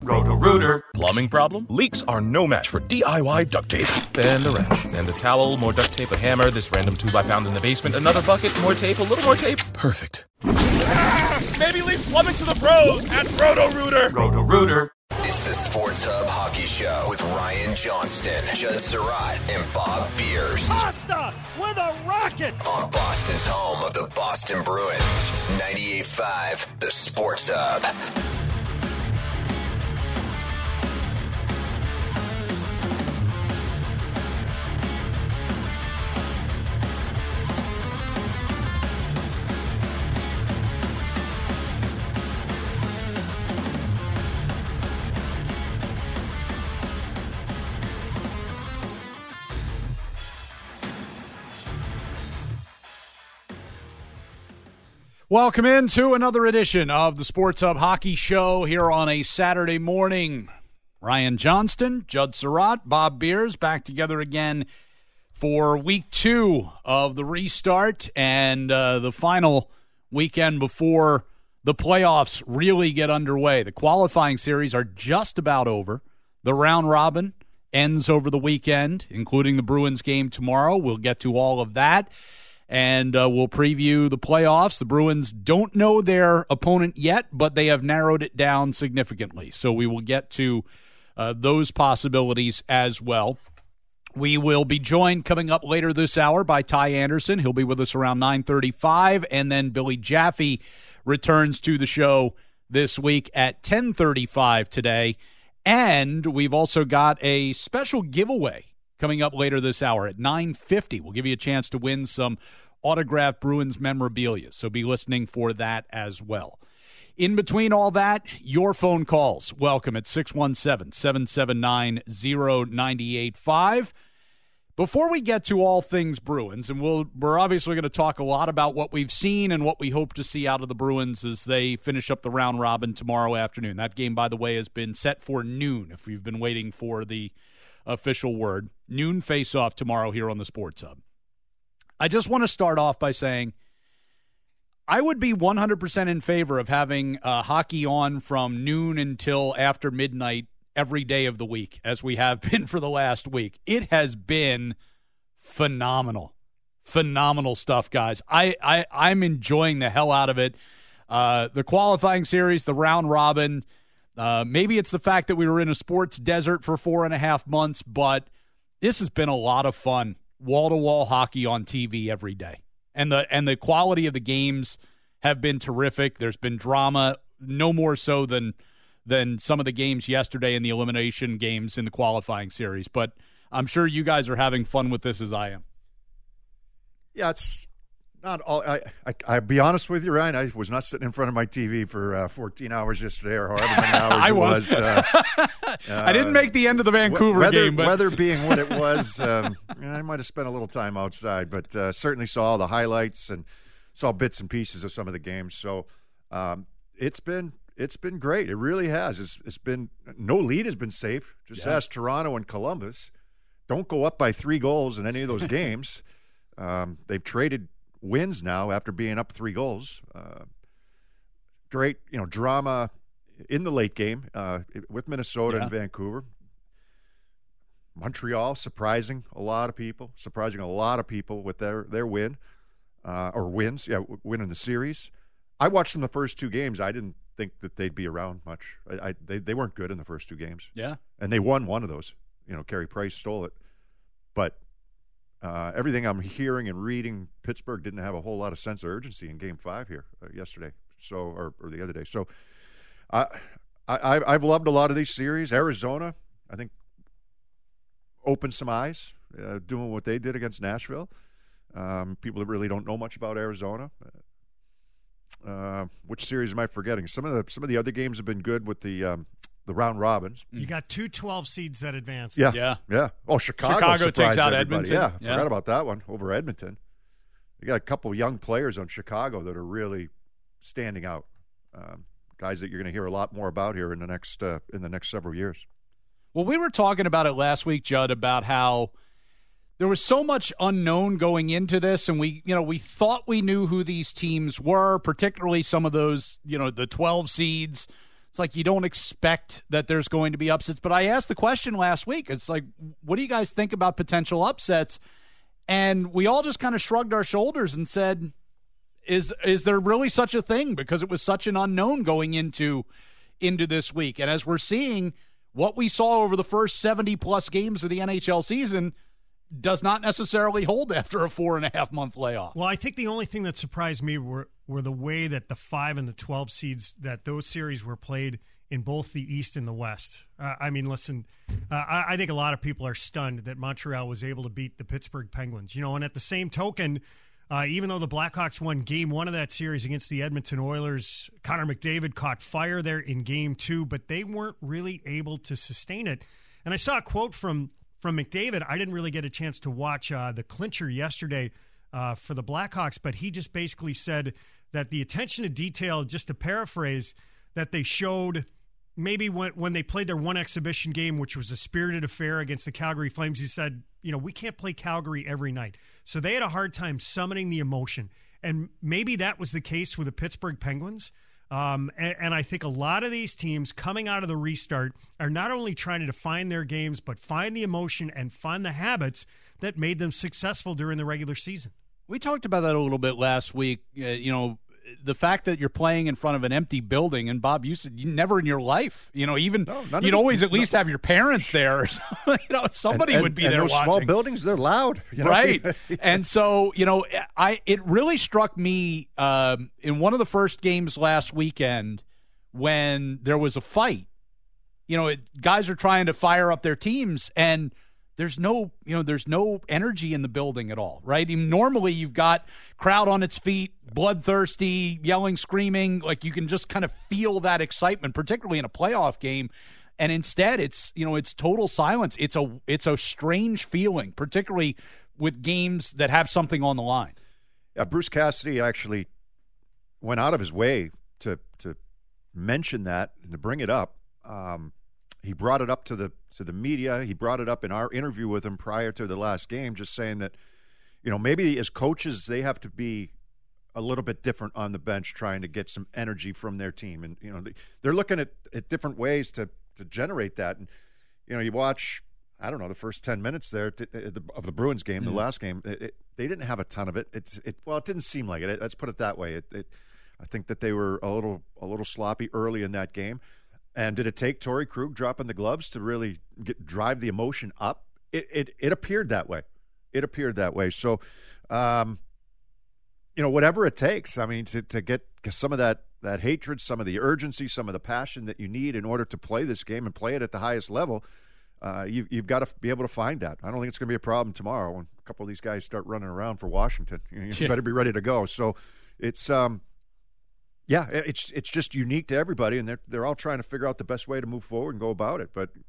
Roto-Rooter. Plumbing problem? Leaks are no match for DIY duct tape. And a wrench. And a towel, more duct tape, a hammer, this random tube I found in the basement, another bucket, more tape, a little more tape. Perfect. Maybe leave plumbing to the pros at Roto-Rooter. Roto-Rooter. It's the Sports Hub Hockey Show with Ryan Johnston, Judd Surratt, and Bob Beers. Pasta with a rocket! On Boston's home of the Boston Bruins. 98.5, the Sports Hub. Welcome into another edition of the Sports Hub Hockey Show here on a Saturday morning. Ryan Johnston, Judd Surratt, Bob Beers back together again for week 2 of the restart and the final weekend before the playoffs really get underway. The qualifying series are just about over. The round robin ends over the weekend, including the Bruins game tomorrow. We'll get to all of that. And we'll preview the playoffs. The Bruins don't know their opponent yet, but they have narrowed it down significantly. So we will get to those possibilities as well. We will be joined coming up later this hour by Ty Anderson. He'll be with us around 9:35. And then Billy Jaffe returns to the show this week at 10:35 today. And we've also got a special giveaway coming up later this hour at 9:50. We'll give you a chance to win some autographed Bruins memorabilia, so be listening for that as well. In between all that, your phone calls. Welcome at 617-779-0985. Before we get to all things Bruins, and we're obviously going to talk a lot about what we've seen and what we hope to see out of the Bruins as they finish up the round robin tomorrow afternoon. That game, by the way, has been set for noon, if you've been waiting for the official word. Noon face-off tomorrow here on the Sports Hub. I just want to start off by saying I would be 100% in favor of having hockey on from noon until after midnight every day of the week, as we have been for the last week. It has been phenomenal. Phenomenal stuff, guys. I'm enjoying the hell out of it. The qualifying series, the round robin, maybe it's the fact that we were in a sports desert for 4.5 months, but this has been a lot of fun. Wall-to-wall hockey on TV every day. And the quality of the games have been terrific. There's been drama, no more so than some of the games yesterday in the elimination games in the qualifying series. But I'm sure you guys are having fun with this as I am. Yeah, it's not all. I'll be honest with you, Ryan. I was not sitting in front of my TV for 14 hours yesterday, or however many hours I was. I didn't make the end of the Vancouver game, but weather being what it was, I might have spent a little time outside, but certainly saw all the highlights and saw bits and pieces of some of the games. So it's been great. It really has. It's been no lead has been safe. Just ask Toronto and Columbus. Don't go up by 3 goals in any of those games. They've traded wins now after being up 3 goals. Great, drama in the late game with Minnesota and Vancouver. Montreal surprising a lot of people with their win or wins. Yeah, win in the series. I watched them the first 2 games. I didn't think that they'd be around much. They weren't good in the first 2 games. Yeah, and they won one of those. Carey Price stole it, but. Everything I'm hearing and reading, Pittsburgh didn't have a whole lot of sense of urgency in Game 5 here yesterday, or the other day. So, I've loved a lot of these series. Arizona, I think, opened some eyes, doing what they did against Nashville. People that really don't know much about Arizona. Which series am I forgetting? Some of the other games have been good with the round robins. You got 2 12 seeds that advanced. Yeah. Oh, Chicago takes out everybody. Edmonton. Yeah, forgot about that one over Edmonton. You got a couple young players on Chicago that are really standing out. Guys that you're going to hear a lot more about here in the next several years. Well, we were talking about it last week, Judd, about how there was so much unknown going into this, and we thought we knew who these teams were, particularly some of those, the 12 seeds, it's like you don't expect that there's going to be upsets. But I asked the question last week. It's like, what do you guys think about potential upsets? And we all just kind of shrugged our shoulders and said, is there really such a thing? Because it was such an unknown going into this week. And as we're seeing, what we saw over the first 70-plus games of the NHL season does not necessarily hold after a 4.5-month layoff. Well, I think the only thing that surprised me were the way that the 5 and the 12 seeds, that those series were played in both the East and the West. I mean, listen, I think a lot of people are stunned that Montreal was able to beat the Pittsburgh Penguins. You know, and at the same token, even though the Blackhawks won Game 1 of that series against the Edmonton Oilers, Connor McDavid caught fire there in Game 2, but they weren't really able to sustain it. And I saw a quote from McDavid. I didn't really get a chance to watch the clincher yesterday for the Blackhawks, but he just basically said that the attention to detail, just to paraphrase, that they showed maybe when they played their one exhibition game, which was a spirited affair against the Calgary Flames, he said, you know, we can't play Calgary every night. So they had a hard time summoning the emotion. And maybe that was the case with the Pittsburgh Penguins. And I think a lot of these teams coming out of the restart are not only trying to define their games, but find the emotion and find the habits that made them successful during the regular season. We talked about that a little bit last week. You know, the fact that you're playing in front of an empty building, and Bob, you said you never in your life, you know, even you'd always at least have your parents there. You know, somebody would be there those watching. Small buildings, they're loud, you know? Right? And so, you know, it really struck me in one of the first games last weekend when there was a fight. You know, guys are trying to fire up their teams, and there's no energy in the building at all, right? Even normally you've got crowd on its feet, bloodthirsty, yelling, screaming, like you can just kind of feel that excitement, particularly in a playoff game. And instead it's total silence. It's a strange feeling, particularly with games that have something on the line. Yeah, Bruce Cassidy actually went out of his way to mention that and to bring it up. He brought it up to the media. He brought it up in our interview with him prior to the last game, just saying that, you know, maybe as coaches they have to be a little bit different on the bench, trying to get some energy from their team, and you know they're looking at different ways to generate that. And you know, you watch, I don't know, the first 10 minutes there of the Bruins game, the last game, they didn't have a ton of it. It didn't seem like it. Let's put it that way. I think that they were a little sloppy early in that game. And did it take Torrey Krug dropping the gloves to really drive the emotion up? It appeared that way. It appeared that way. So, you know, whatever it takes, I mean, to get some of that hatred, some of the urgency, some of the passion that you need in order to play this game and play it at the highest level, you've got to be able to find that. I don't think it's going to be a problem tomorrow when a couple of these guys start running around for Washington. You better be ready to go. So it's yeah, it's just unique to everybody, and they're all trying to figure out the best way to move forward and go about it. But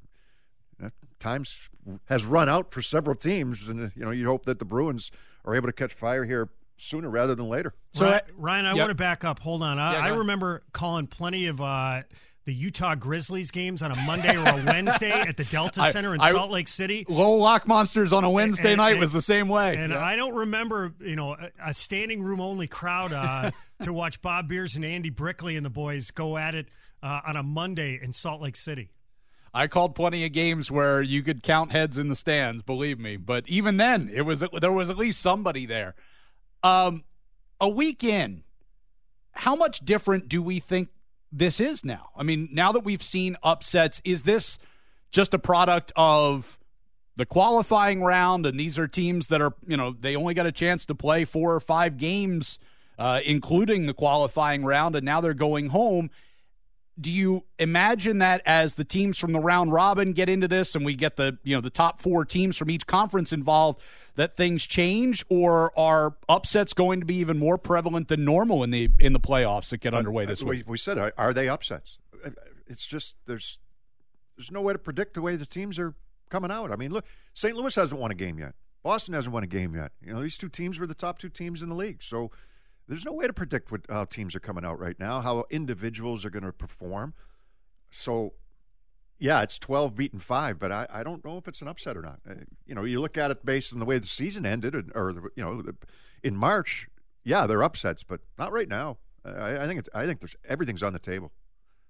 times has run out for several teams, and you know you hope that the Bruins are able to catch fire here sooner rather than later. So Ryan, I want to back up. Hold on, I remember calling plenty of the Utah Grizzlies games on a Monday or a Wednesday at the Delta Center in Salt Lake City. Low Lock Monsters on a Wednesday night was the same way. And I don't remember, you know, a standing room only crowd to watch Bob Beers and Andy Brickley and the boys go at it on a Monday in Salt Lake City. I called plenty of games where you could count heads in the stands, believe me. But even then, there was at least somebody there. A week in, how much different do we think this is now? I mean, now that we've seen upsets, is this just a product of the qualifying round, and these are teams that are, you know, they only got a chance to play 4 or 5 games, including the qualifying round, and now they're going home? Do you imagine that as the teams from the round robin get into this and we get the top 4 teams from each conference involved, that things change, or are upsets going to be even more prevalent than normal in the playoffs that get underway this week? We said, are they upsets? It's just there's no way to predict the way the teams are coming out. I mean, look, St. Louis hasn't won a game yet. Boston hasn't won a game yet. You know, these 2 teams were the top 2 teams in the league. So there's no way to predict how teams are coming out right now, how individuals are going to perform. So, yeah, it's 12 beating 5, but I don't know if it's an upset or not. You know, you look at it based on the way the season ended, or you know, in March. Yeah, they're upsets, but not right now. I think there's everything's on the table.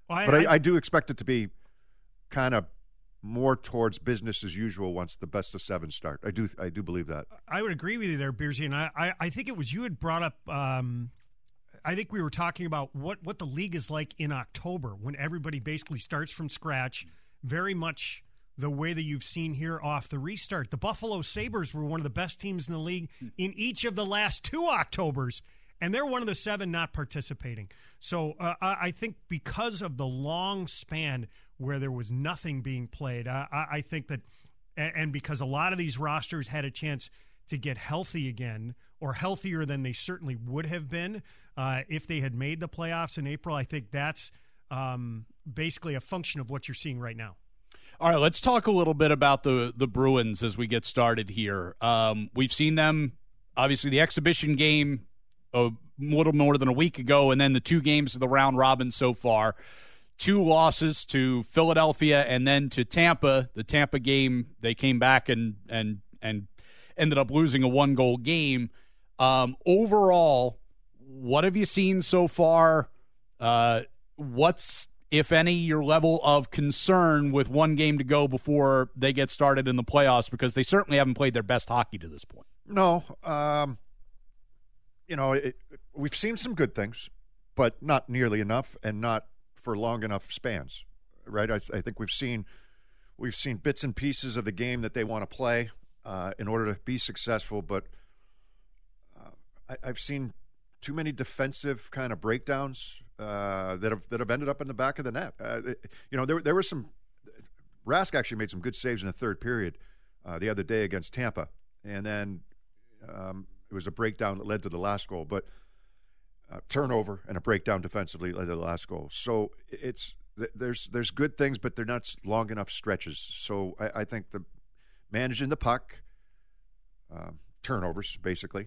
I do expect it to be kind of more towards business as usual once the best of 7 start. I do believe that. I would agree with you there, Beersy, and I think it was you had brought up. I think we were talking about what the league is like in October when everybody basically starts from scratch, very much the way that you've seen here off the restart. The Buffalo Sabres were one of the best teams in the league in each of the last 2 Octobers, and they're one of the 7 not participating. So I think because of the long span where there was nothing being played, I think that, and because a lot of these rosters had a chance to get healthy again, or healthier than they certainly would have been if they had made the playoffs in April, I think that's basically a function of what you're seeing right now. All right, let's talk a little bit about the Bruins as we get started here. We've seen them, obviously, the exhibition game a little more than a week ago, and then the 2 games of the round robin so far. 2 losses to Philadelphia and then to Tampa. The Tampa game, they came back and ended up losing a 1-goal game. Overall, what have you seen so far? What's, if any, your level of concern with 1 game to go before they get started in the playoffs? Because they certainly haven't played their best hockey to this point. No. We've seen some good things, but not nearly enough and not for long enough spans, right? I think we've seen bits and pieces of the game that they want to play in order to be successful, but I've seen too many defensive kind of breakdowns that have ended up in the back of the net. There were some. Rask actually made some good saves in the third period the other day against Tampa, and then it was a breakdown that led to the last goal, but. Turnover and a breakdown defensively led to the last goal. So there's good things, but they're not long enough stretches. So I think the managing the puck, turnovers basically.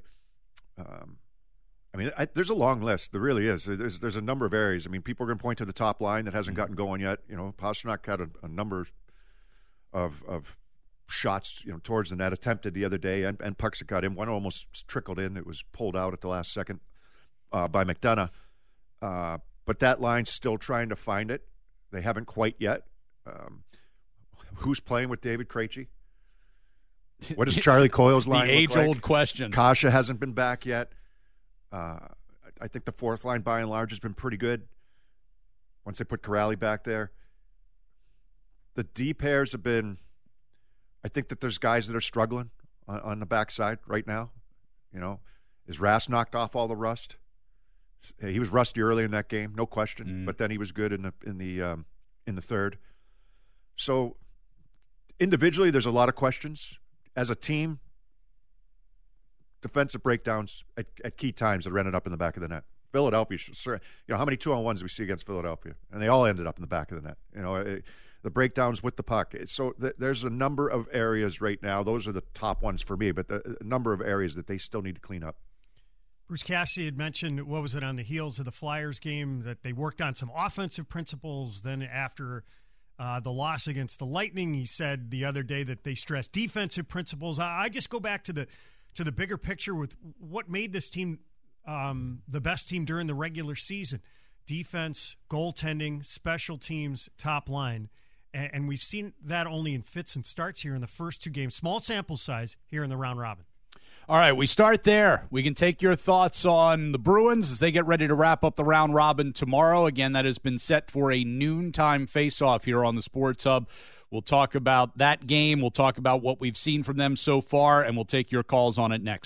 There's a long list. There really is. There's a number of areas. I mean, people are going to point to the top line that hasn't gotten going yet. Pastrnak had a number of shots, towards the net attempted the other day, and pucks that got in. One almost trickled in. It was pulled out at the last second. By McDonough, but that line's still trying to find it. They haven't quite yet. Who's playing with David Krejci? What is Charlie Coyle's line the age-old question. Kasha hasn't been back yet. I think the 4th line, by and large, has been pretty good. Once they put Corrali back there, the D pairs have been. I think that there's guys that are struggling on the backside right now. Is Rask knocked off all the rust? He was rusty early in that game, no question. But then he was good in the third. So individually, there's a lot of questions. As a team, defensive breakdowns at key times that ended up in the back of the net. Philadelphia, how many 2-on-1s do we see against Philadelphia? And they all ended up in the back of the net. The breakdowns with the puck. So there's a number of areas right now. Those are the top ones for me, but a number of areas that they still need to clean up. Bruce Cassidy had mentioned, on the heels of the Flyers game, that they worked on some offensive principles. Then after the loss against the Lightning, he said the other day that they stressed defensive principles. I just go back to the bigger picture with what made this team the best team during the regular season. Defense, goaltending, special teams, top line. And we've seen that only in fits and starts here in the first 2 games. Small sample size here in the round robin. All right, we start there. We can take your thoughts on the Bruins as they get ready to wrap up the round robin tomorrow. Again, that has been set for a noontime face-off here on the Sports Hub. We'll talk about that game. We'll talk about what we've seen from them so far, and we'll take your calls on it next.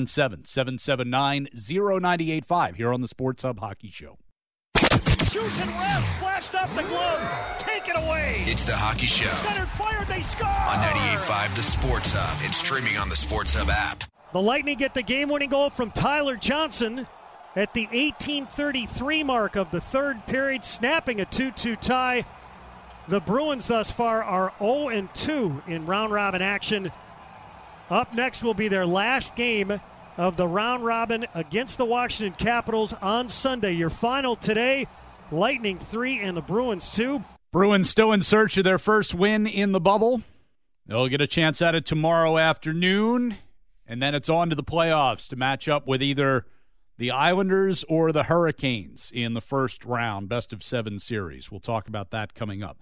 617-779-0985 here on the Sports Hub Hockey Show. Shoots and Rask flashed up the glove. Take it away. It's the Hockey Show. Centered, fired, they score. On 98.5 The Sports Hub and streaming on the Sports Hub app. The Lightning get the game-winning goal from Tyler Johnson at the 18:33 mark of the third period, snapping a 2-2 tie. The Bruins thus far are 0-2 in round-robin action. Up next will be their last game of the round-robin against the Washington Capitals on Sunday. Your final today, Lightning 3 and the Bruins 2. Bruins still in search of their first win in the bubble. They'll get a chance at it tomorrow afternoon. And then it's on to the playoffs to match up with either The Islanders or the Hurricanes in the first round, best-of-7 series. We'll talk about that coming up.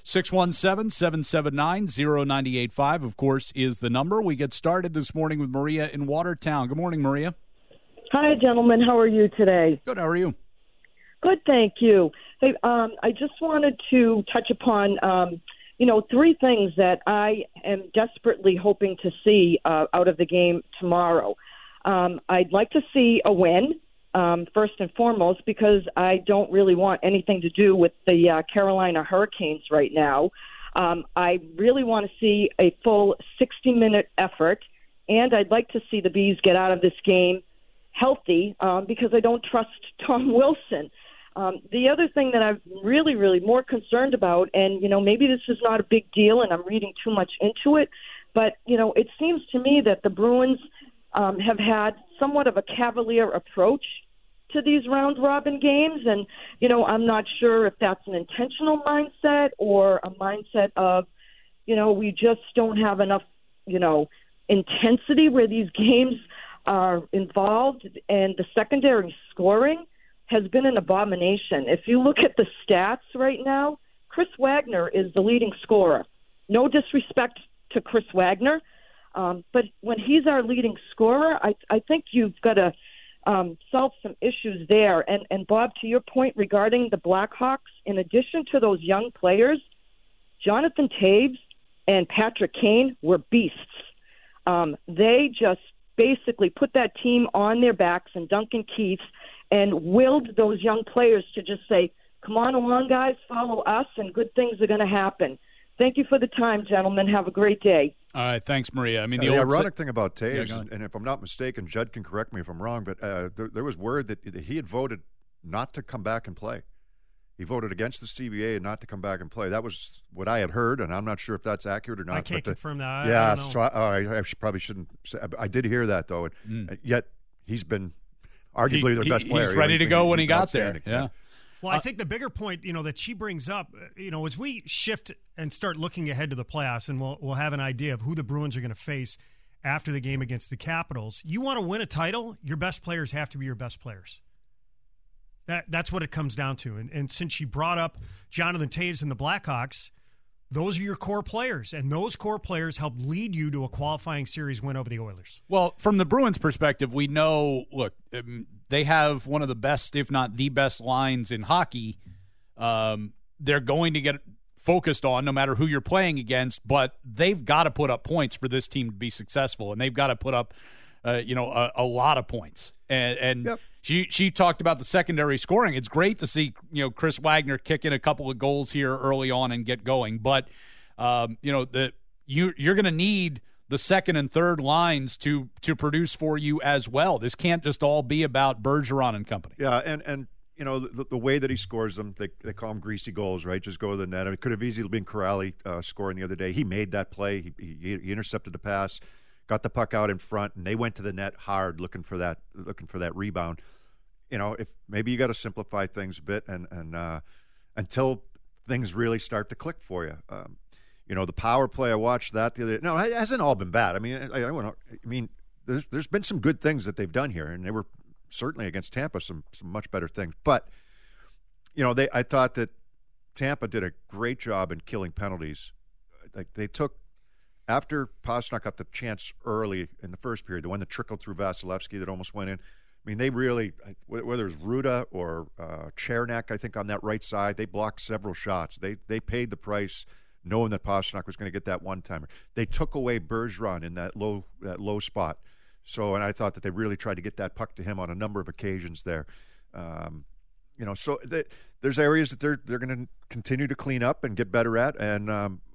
617-779-0985, of course, is the number. We get started this morning with Maria in Watertown. Good morning, Maria. Hi, gentlemen. How are you today? Good. How are you? Good, thank you. Hey, I just wanted to touch upon, three things that I am desperately hoping to see out of the game tomorrow. I'd like to see a win, first and foremost, because I don't really want anything to do with the Carolina Hurricanes right now. I really want to see a full 60-minute effort, and I'd like to see the Bees get out of this game healthy because I don't trust Tom Wilson. The other thing that I'm really, really more concerned about, and, maybe this is not a big deal and I'm reading too much into it, but, it seems to me that the Bruins have had somewhat of a cavalier approach to these round-robin games, and, I'm not sure if that's an intentional mindset or a mindset of, we just don't have enough, intensity where these games are involved, and the secondary scoring has been an abomination. If you look at the stats right now, Chris Wagner is the leading scorer. No disrespect to Chris Wagner, but when he's our leading scorer, I think you've got to solve some issues there. And Bob, to your point regarding the Blackhawks, in addition to those young players, Jonathan Toews and Patrick Kane were beasts. They just basically put that team on their backs, and Duncan Keith, and willed those young players to just say, come on along, guys, follow us, and good things are going to happen. Thank you for the time, gentlemen. Have a great day. All right, thanks, Maria. I mean, the ironic thing about Toews, and if I'm not mistaken, Judd can correct me if I'm wrong, but there was word that he had voted not to come back and play. He voted against the CBA and not to come back and play. That was what I had heard, and I'm not sure if that's accurate or not. I can't confirm that. I don't know. So I probably shouldn't say. I did hear that, though. Yet he's been arguably their best player. He's ready to go when he got there. Yeah. Well, I think the bigger point, that she brings up, as we shift and start looking ahead to the playoffs, and we'll have an idea of who the Bruins are going to face after the game against the Capitals. You want to win a title, your best players have to be your best players. That's what it comes down to. And since she brought up Jonathan Toews and the Blackhawks, those are your core players, and those core players helped lead you to a qualifying series win over the Oilers. Well, from the Bruins' perspective, we know, look, they have one of the best, if not the best, lines in hockey. They're going to get focused on no matter who you're playing against, but they've got to put up points for this team to be successful, and they've got to put up a lot of points. And yep. She talked about the secondary scoring. It's great to see Chris Wagner kick in a couple of goals here early on and get going, but you're going to need the second and third lines to produce for you as well. This can't just all be about Bergeron and company. Yeah, and the way that he scores them, they call them greasy goals, right? Just go to the net. I mean, it could have easily been Corrali scoring the other day. He made that play. He intercepted the pass, got the puck out in front, and they went to the net hard looking for that rebound. If maybe you got to simplify things a bit, and until things really start to click for you. The power play, I watched that the other day. No, it hasn't all been bad. I mean, there's been some good things that they've done here, and they were certainly against Tampa some much better things. But I thought that Tampa did a great job in killing penalties. Like they took. After Pastrnak got the chance early in the first period, the one that trickled through Vasilevsky that almost went in, I mean, they really, whether it was Ruda or Chernak, I think, on that right side, they blocked several shots. They paid the price knowing that Pastrnak was going to get that one-timer. They took away Bergeron in that low spot. So, and I thought that they really tried to get that puck to him on a number of occasions there. There's areas that they're going to continue to clean up and get better at. And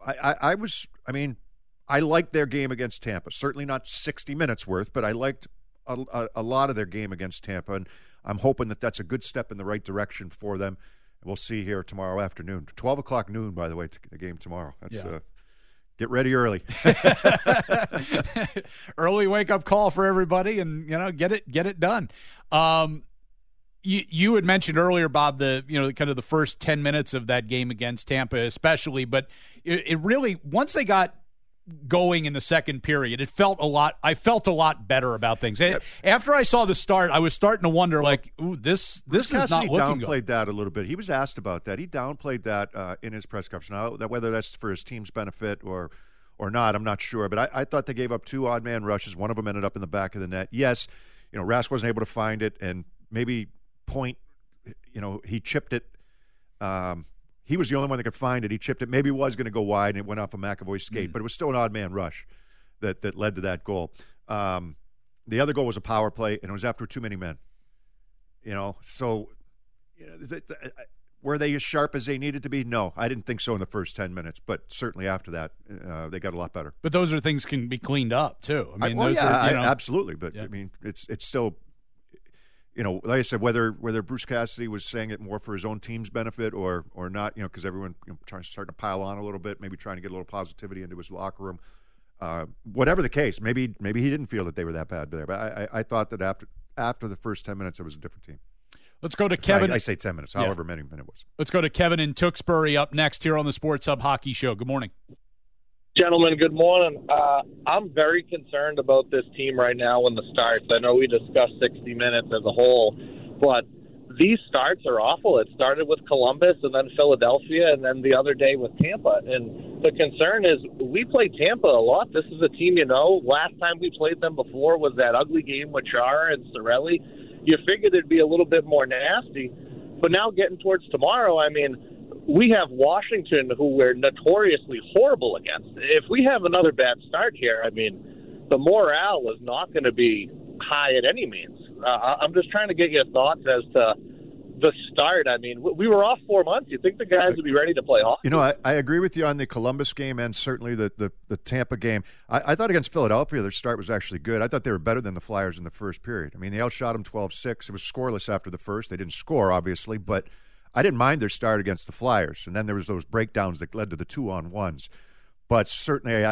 I liked their game against Tampa. Certainly not 60 minutes worth, but I liked a lot of their game against Tampa, and I'm hoping that that's a good step in the right direction for them. We'll see here tomorrow afternoon, 12 o'clock noon, by the way, the game tomorrow. Get ready early. Early wake-up call for everybody, and get it done. You had mentioned earlier, Bob, the kind of the first 10 minutes of that game against Tampa, especially, but it really once they got going in the second period. I felt a lot better about things. After I saw the start, I was starting to wonder, this is not looking good. Downplayed that a little bit. He was asked about that. He downplayed that in his press conference. Now, whether that's for his team's benefit or not, I'm not sure. But I thought they gave up 2 odd man rushes. One of them ended up in the back of the net. Yes, Rask wasn't able to find it, and maybe Point, he chipped it. He was the only one that could find it. He chipped it. Maybe it was going to go wide, and it went off of McAvoy's skate. But it was still an odd man rush that led to that goal. The other goal was a power play, and it was after too many men. So were they as sharp as they needed to be? No, I didn't think so in the first 10 minutes. But certainly after that, they got a lot better. But those are things can be cleaned up too. I mean, absolutely. But I mean, it's still. Like I said, whether Bruce Cassidy was saying it more for his own team's benefit or not, because everyone starting to pile on a little bit, maybe trying to get a little positivity into his locker room. Whatever the case, maybe he didn't feel that they were that bad there. But I thought that after the first 10 minutes, it was a different team. Let's go to Kevin. I say 10 minutes, however many minutes it was. Let's go to Kevin in Tewksbury up next here on the Sports Hub Hockey Show. Good morning. Gentlemen, good morning. I'm very concerned about this team right now in the starts. I know we discussed 60 minutes as a whole, but these starts are awful. It started with Columbus and then Philadelphia and then the other day with Tampa. And the concern is we play Tampa a lot. This is a team, last time we played them before was that ugly game with Chara and Cirelli. You figured it'd be a little bit more nasty. But now getting towards tomorrow, we have Washington, who we're notoriously horrible against. If we have another bad start here, the morale is not going to be high at any means. I'm just trying to get your thoughts as to the start. We were off 4 months. You think the guys would be ready to play hockey? I agree with you on the Columbus game and certainly the Tampa game. I thought against Philadelphia, their start was actually good. I thought they were better than the Flyers in the first period. They outshot them 12-6. It was scoreless after the first. They didn't score, obviously, but I didn't mind their start against the Flyers, and then there was those breakdowns that led to the 2-on-1s. But certainly,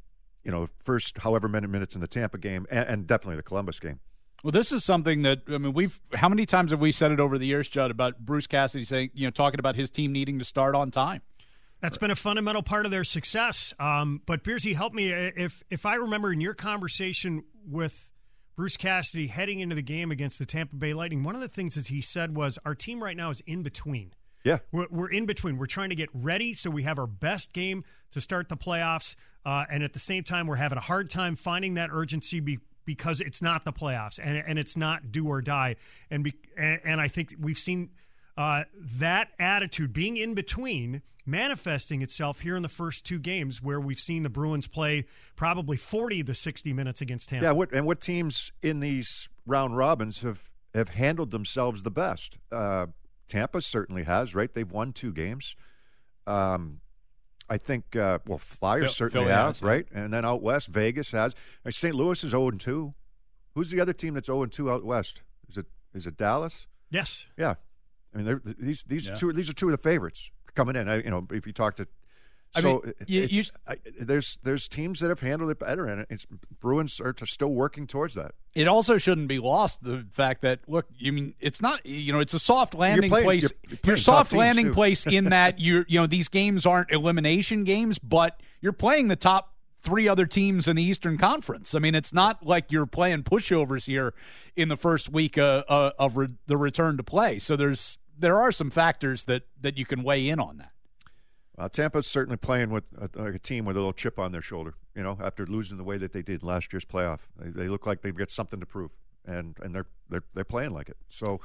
first however many minutes in the Tampa game, and definitely the Columbus game. Well, this is something that how many times have we said it over the years, Judd, about Bruce Cassidy saying, talking about his team needing to start on time. That's been a fundamental part of their success. But Beersy, help me if I remember in your conversation with Bruce Cassidy heading into the game against the Tampa Bay Lightning, one of the things that he said was our team right now is in between. Yeah. We're in between. We're trying to get ready so we have our best game to start the playoffs. And at the same time, we're having a hard time finding that urgency because it's not the playoffs and it's not do or die. And I think we've seen that attitude being in between manifesting itself here in the first 2 games where we've seen the Bruins play probably 40 to 60 minutes against Tampa. Yeah, what teams in these round robins have handled themselves the best? Tampa certainly has, right? They've won 2 games. I think, Flyers certainly have, right? And then out west, Vegas has. St. Louis is 0-2. Who's the other team that's 0-2 out west? Is it Dallas? Yes. Yeah. These are 2 of the favorites coming in. If you talk to, there's teams that have handled it better, and Bruins are still working towards that. It also shouldn't be lost the fact that it's not it's a soft landing place. Your soft landing place in that these games aren't elimination games, but you're playing the top 3 other teams in the Eastern Conference. It's not like you're playing pushovers here in the first week of the return to play. So there are some factors that you can weigh in on that. Tampa's certainly playing with a team with a little chip on their shoulder, after losing the way that they did last year's playoff. They look like they've got something to prove, and they're playing like it. So,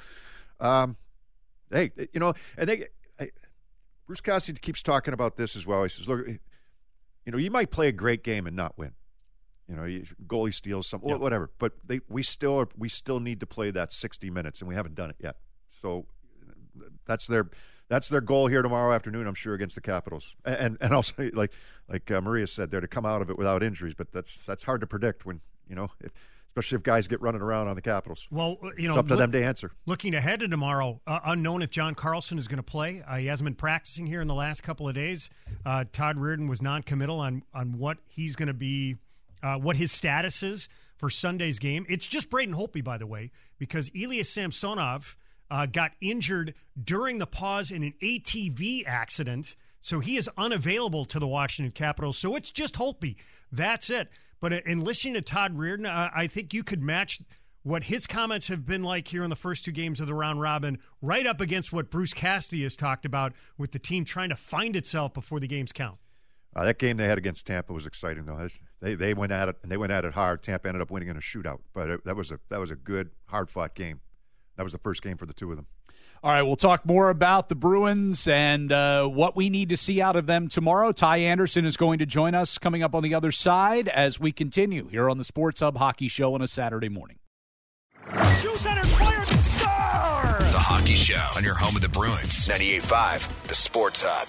Bruce Cassidy keeps talking about this as well. He says, look, you might play a great game and not win. Goalie steals something, whatever. But we still need to play that 60 minutes, and we haven't done it yet. So that's their goal here tomorrow afternoon, I'm sure, against the Capitals. And also, like Maria said there, to come out of it without injuries. But that's hard to predict when, especially if guys get running around on the Capitals. Well, it's up to them to answer. Looking ahead to tomorrow, unknown if John Carlson is going to play. He hasn't been practicing here in the last couple of days. Todd Reardon was non-committal on what he's going to be, what his status is for Sunday's game. It's just Braden Holtby, by the way, because Elias Samsonov got injured during the pause in an ATV accident. So he is unavailable to the Washington Capitals. So it's just Holtby. That's it. But in listening to Todd Reardon, I think you could match what his comments have been like here in the first 2 games of the round robin right up against what Bruce Cassidy has talked about with the team trying to find itself before the games count. That game they had against Tampa was exciting, though. They went at it, and they went at it hard. Tampa ended up winning in a shootout, but that was a good, hard-fought game. That was the first game for the two of them. All right, we'll talk more about the Bruins and what we need to see out of them tomorrow. Ty Anderson is going to join us coming up on the other side as we continue here on the Sports Hub Hockey Show on a Saturday morning. The Hockey Show on your home of the Bruins. 98.5, the Sports Hub.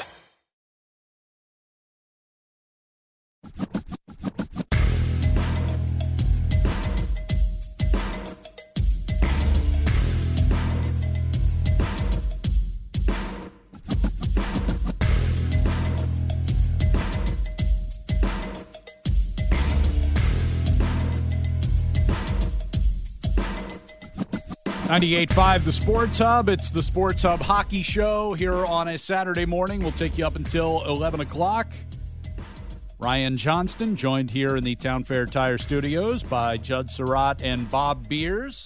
.98.5 the Sports Hub. It's the Sports Hub Hockey Show here on a Saturday morning. We'll take you up until 11 o'clock. Ryan Johnston, joined here in the Town Fair Tire Studios by Judd Surratt and Bob Beers.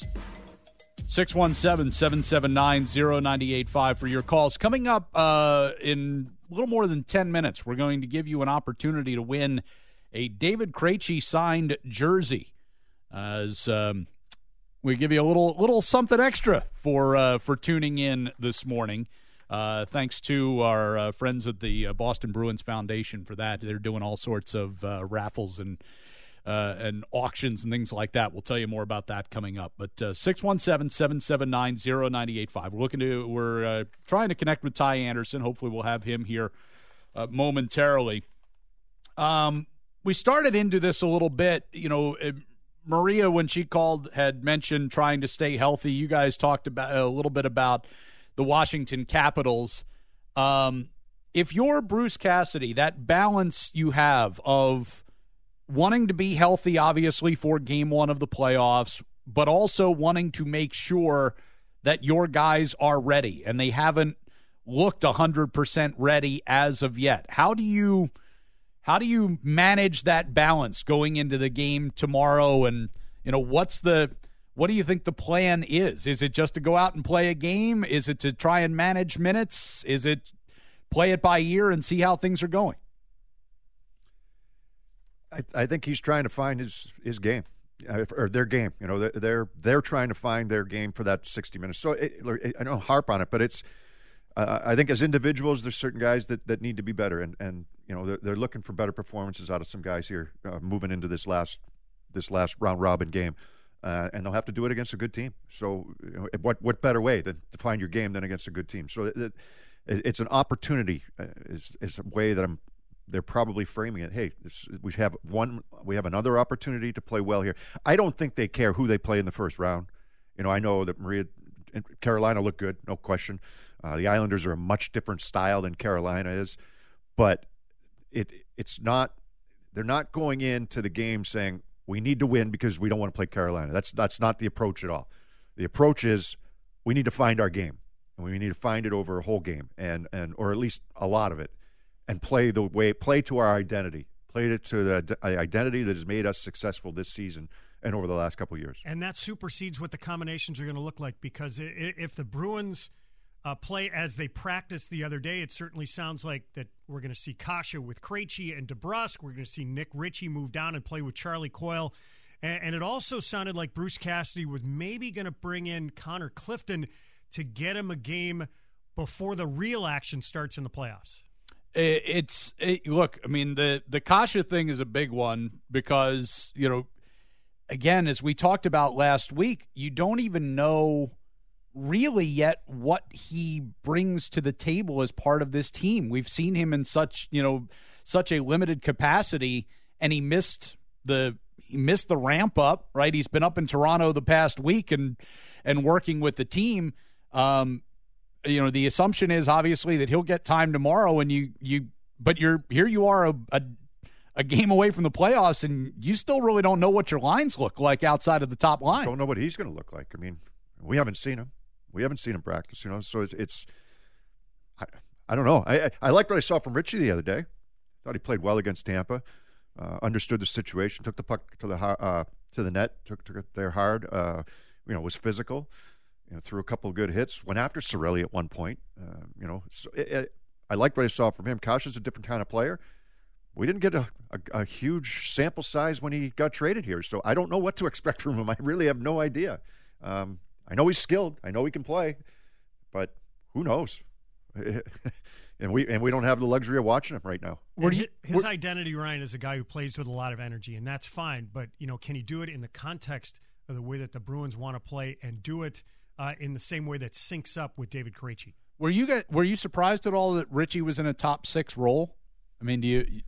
617-779-0985 for your calls. Coming up in a little more than 10 minutes, we're going to give you an opportunity to win a David Krejci signed jersey. As we give you a little something extra for tuning in this morning. Thanks to our friends at the Boston Bruins Foundation for that. They're doing all sorts of raffles and auctions and things like that. We'll tell you more about that coming up. But 617-779-0985. We're trying to connect with Ty Anderson. Hopefully, we'll have him here momentarily. We started into this a little bit. Maria, when she called, had mentioned trying to stay healthy. You guys talked about a little bit about the Washington Capitals. If you're Bruce Cassidy, that balance you have of wanting to be healthy, obviously, for Game 1 of the playoffs, but also wanting to make sure that your guys are ready, and they haven't looked 100% ready as of yet. How do you manage that balance going into the game tomorrow? And, what do you think the plan is? Is it just to go out and play a game? Is it to try and manage minutes? Is it play it by ear and see how things are going? I think he's trying to find his game, or their game. They're trying to find their game for that 60 minutes. So I don't harp on it, but it's I think as individuals, there's certain guys that need to be better, and they're looking for better performances out of some guys here moving into this last round robin game, and they'll have to do it against a good team. So what better way to find your game than against a good team? So it's an opportunity. Is a way that they're probably framing it. Hey, we have another opportunity to play well here. I don't think they care who they play in the first round. I know that Maria and Carolina look good, no question. The Islanders are a much different style than Carolina is, but it's not. They're not going into the game saying we need to win because we don't want to play Carolina. That's not the approach at all. The approach is we need to find our game, and we need to find it over a whole game, and or at least a lot of it, and play to our identity, play it to the identity that has made us successful this season and over the last couple of years. And that supersedes what the combinations are going to look like, because if the Bruins play as they practiced the other day, it certainly sounds like that we're going to see Kasha with Krejci and DeBrusk. We're going to see Nick Ritchie move down and play with Charlie Coyle. And it also sounded like Bruce Cassidy was maybe going to bring in Connor Clifton to get him a game before the real action starts in the playoffs. Look, I mean, the Kasha thing is a big one because, again, as we talked about last week, you don't even know really yet what he brings to the table as part of this team. We've seen him in such a limited capacity, and he missed the ramp up, right? He's been up in Toronto the past week and working with the team. The assumption is obviously that he'll get time tomorrow, and but you are a game away from the playoffs, and you still really don't know what your lines look like outside of the top line. Don't know what he's going to look like. I mean, we haven't seen him. We haven't seen him practice, so it's I don't know. I liked what I saw from Richie the other day. Thought he played well against Tampa. Understood the situation. Took the puck to the net. Took it there hard. Was physical. Threw a couple of good hits. Went after Cirelli at one point. I liked what I saw from him. Kasha's a different kind of player. We didn't get a huge sample size when he got traded here, so I don't know what to expect from him. I really have no idea. I know he's skilled. I know he can play, but who knows? And we don't have the luxury of watching him right now. His identity, Ryan, is a guy who plays with a lot of energy, and that's fine. But can he do it in the context of the way that the Bruins want to play, and do it in the same way that syncs up with David Krejci? Were you surprised at all that Richie was in a top 6 role? I mean,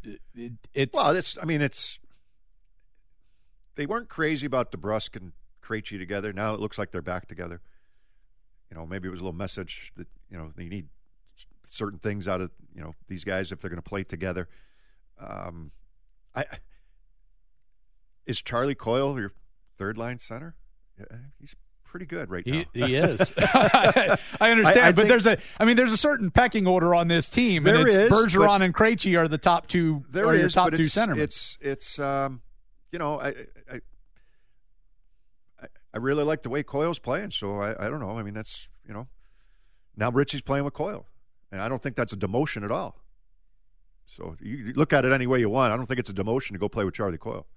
they weren't crazy about DeBrusk and Krejci together. Now it looks like they're back together. Maybe it was a little message that they need certain things out of these guys if they're going to play together. Is Charlie Coyle your third line center? He's pretty good right now. He is. I understand, but there's a certain pecking order on this team, and Bergeron and Krejci are the top two. Your top two centermen. I really like the way Coyle's playing, so I don't know. I mean, that's now Richie's playing with Coyle, and I don't think that's a demotion at all. So you look at it any way you want. I don't think it's a demotion to go play with Charlie Coyle.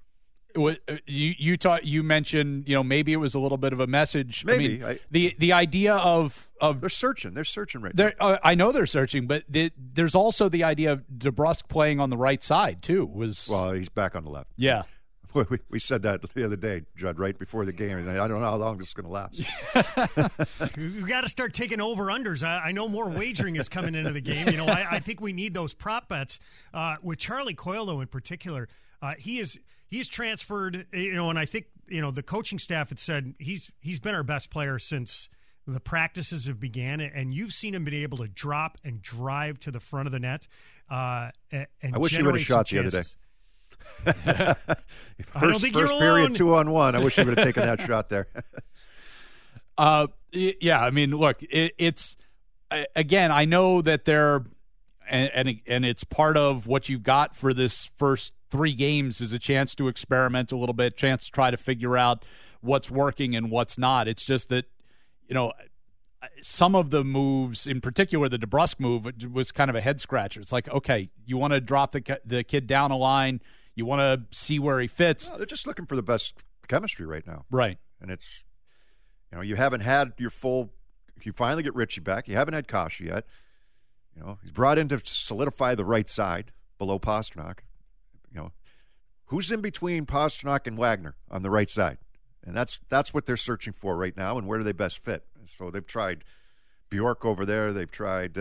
You mentioned maybe it was a little bit of a message. Maybe. I mean, the idea of they're searching right now. I know they're searching, but there's also the idea of DeBrusk playing on the right side too. Well, he's back on the left. Yeah. We said that the other day, Judd, right before the game. And I don't know how long this is going to last. You got to start taking over-unders. I know more wagering is coming into the game. I think we need those prop bets. With Charlie Coyle, though, in particular, he's transferred, and I think, the coaching staff had said he's been our best player since the practices have began, and you've seen him be able to drop and drive to the front of the net. And I wish he would have shot the other day. First period 2-on-1. I wish he would have taken that shot there. Yeah, I mean, look, it's again, I know that they're and it's part of what you've got for this first 3 games is a chance to experiment a little bit, chance to try to figure out what's working and what's not. It's just that, some of the moves, in particular the DeBrusk move, was kind of a head scratcher. It's like, okay, you want to drop the kid down a line, you want to see where he fits. No, they're just looking for the best chemistry right now. Right. And it's, you haven't had your full, you finally get Richie back. You haven't had Kasha yet. He's brought in to solidify the right side below Pastrnak. Who's in between Pastrnak and Wagner on the right side? And that's what they're searching for right now, and where do they best fit? So they've tried Bjork over there. They've tried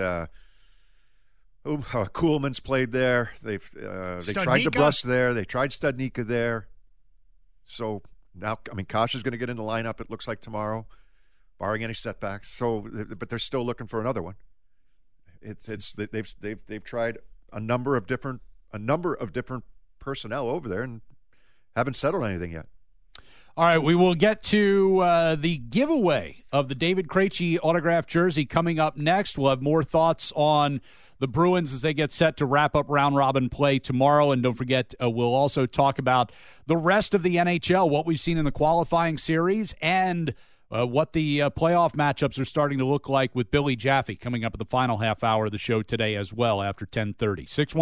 Kuhlman's played there. They tried DeBrusk there. They tried Studnicka there. So now, Kasha's going to get in the lineup, it looks like, tomorrow, barring any setbacks. But they're still looking for another one. They've tried a number of different personnel over there and haven't settled anything yet. All right, we will get to the giveaway of the David Krejci autographed jersey coming up next. We'll have more thoughts on the Bruins as they get set to wrap up round-robin play tomorrow. And don't forget, we'll also talk about the rest of the NHL, what we've seen in the qualifying series, and what the playoff matchups are starting to look like with Billy Jaffe coming up at the final half hour of the show today as well after 10:30.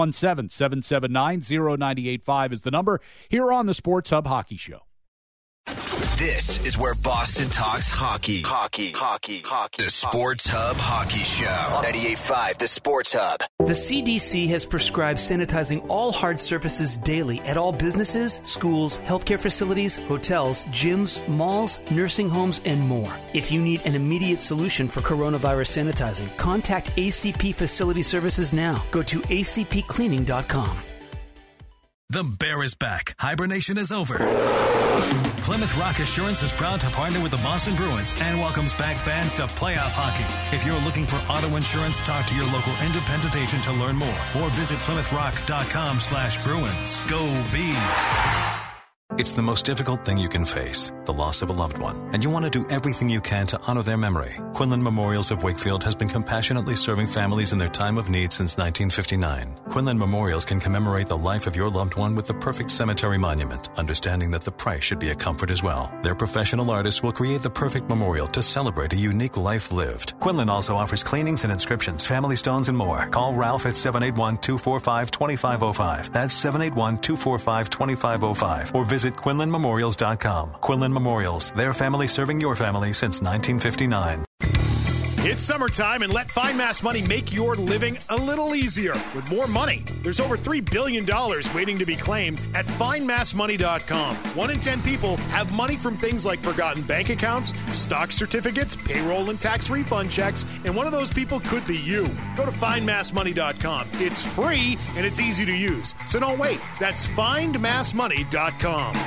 617-779-0985 is the number here on the Sports Hub Hockey Show. This is where Boston talks hockey. Hockey. The Sports Hub Hockey Show. 98.5, the Sports Hub. The CDC has prescribed sanitizing all hard surfaces daily at all businesses, schools, healthcare facilities, hotels, gyms, malls, nursing homes, and more. If you need an immediate solution for coronavirus sanitizing, contact ACP Facility Services now. Go to acpcleaning.com. The bear is back. Hibernation is over. Plymouth Rock Assurance is proud to partner with the Boston Bruins and welcomes back fans to playoff hockey. If you're looking for auto insurance, talk to your local independent agent to learn more or visit PlymouthRock.com/Bruins. Go Bees! It's the most difficult thing you can face, the loss of a loved one, and you want to do everything you can to honor their memory. Quinlan Memorials of Wakefield has been compassionately serving families in their time of need since 1959. Quinlan Memorials can commemorate the life of your loved one with the perfect cemetery monument, understanding that the price should be a comfort as well. Their professional artists will create the perfect memorial to celebrate a unique life lived. Quinlan also offers cleanings and inscriptions, family stones, and more. Call Ralph at 781-245-2505. That's 781-245-2505. Or visit QuinlanMemorials.com. Quinlan Memorials, their family serving your family since 1959. It's summertime, and let Find Mass Money make your living a little easier with more money. There's over $3 billion waiting to be claimed at FindMassMoney.com. 1 in 10 people have money from things like forgotten bank accounts, stock certificates, payroll and tax refund checks, and one of those people could be you. Go to FindMassMoney.com. It's free, and it's easy to use. So don't wait. That's FindMassMoney.com.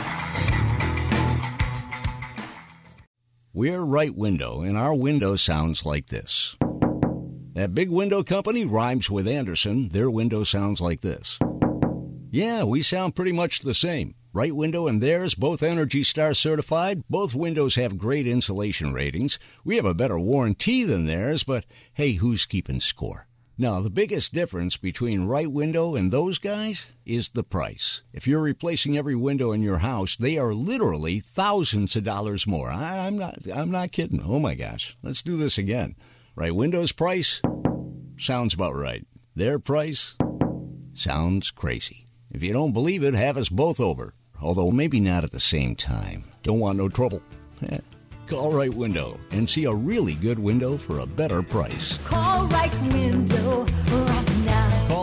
We're Right Window, and our window sounds like this. That big window company rhymes with Anderson. Their window sounds like this. Yeah, we sound pretty much the same. Right Window and theirs, both Energy Star certified. Both windows have great insulation ratings. We have a better warranty than theirs, but hey, who's keeping score? Now, the biggest difference between Right Window and those guys is the price. If you're replacing every window in your house, they are literally thousands of dollars more. I'm not kidding. Oh my gosh. Let's do this again. Right Window's price sounds about right. Their price sounds crazy. If you don't believe it, have us both over. Although maybe not at the same time. Don't want no trouble. Call Right Window and see a really good window for a better price. Call Right Window right now. Call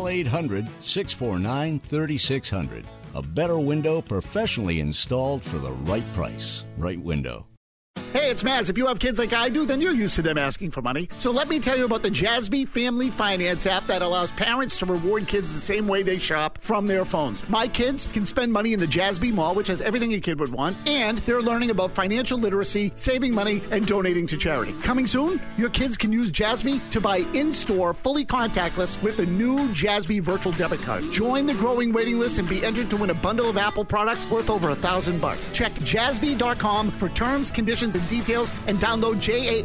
800-649-3600. A better window professionally installed for the right price. Right Window. Hey, it's Maz. If you have kids like I do, then you're used to them asking for money. So let me tell you about the Jazzby Family Finance app that allows parents to reward kids the same way they shop from their phones. My kids can spend money in the Jazzby Mall, which has everything a kid would want, and they're learning about financial literacy, saving money, and donating to charity. Coming soon, your kids can use Jazzby to buy in-store, fully contactless with the new Jazzby virtual debit card. Join the growing waiting list and be entered to win a bundle of Apple products worth over $1,000. Check Jazzby.com for terms, conditions, and details, and download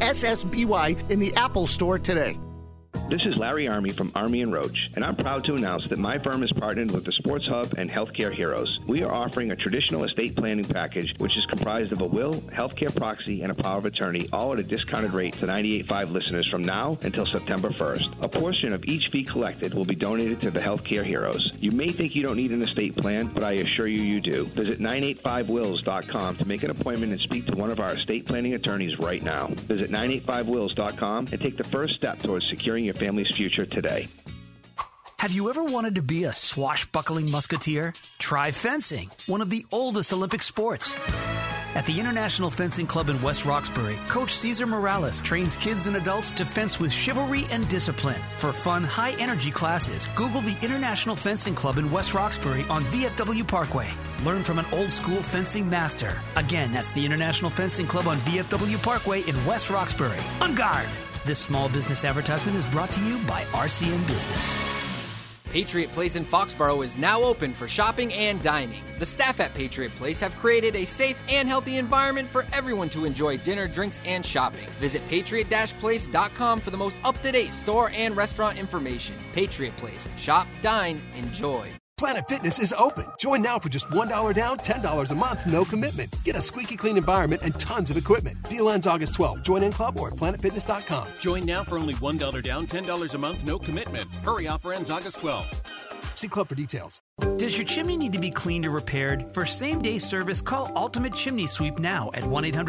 JASSBY in the Apple Store today. This is Larry Army from Army & Roach, and I'm proud to announce that my firm is partnered with the Sports Hub and Healthcare Heroes. We are offering a traditional estate planning package, which is comprised of a will, healthcare proxy, and a power of attorney, all at a discounted rate to 98.5 listeners from now until September 1st. A portion of each fee collected will be donated to the Healthcare Heroes. You may think you don't need an estate plan, but I assure you you do. Visit 985wills.com to make an appointment and speak to one of our estate planning attorneys right now. Visit 985wills.com and take the first step towards securing your family's future today. Have you ever wanted to be a swashbuckling musketeer? Try fencing, one of the oldest Olympic sports. At the International Fencing Club in West Roxbury, Coach Cesar Morales trains kids and adults to fence with chivalry and discipline. For fun, high-energy classes, Google the International Fencing Club in West Roxbury on VFW Parkway. Learn from an old-school fencing master. Again, that's the International Fencing Club on VFW Parkway in West Roxbury. On guard! This small business advertisement is brought to you by RCN Business. Patriot Place in Foxborough is now open for shopping and dining. The staff at Patriot Place have created a safe and healthy environment for everyone to enjoy dinner, drinks, and shopping. Visit patriot-place.com for the most up-to-date store and restaurant information. Patriot Place. Shop, dine, enjoy. Planet Fitness is open. Join now for just $1 down, $10 a month, no commitment. Get a squeaky clean environment and tons of equipment. Deal ends August 12th. Join in club or at planetfitness.com. Join now for only $1 down, $10 a month, no commitment. Hurry, offer ends August 12th. See club for details. Does your chimney need to be cleaned or repaired? For same-day service, call Ultimate Chimney Sweep now at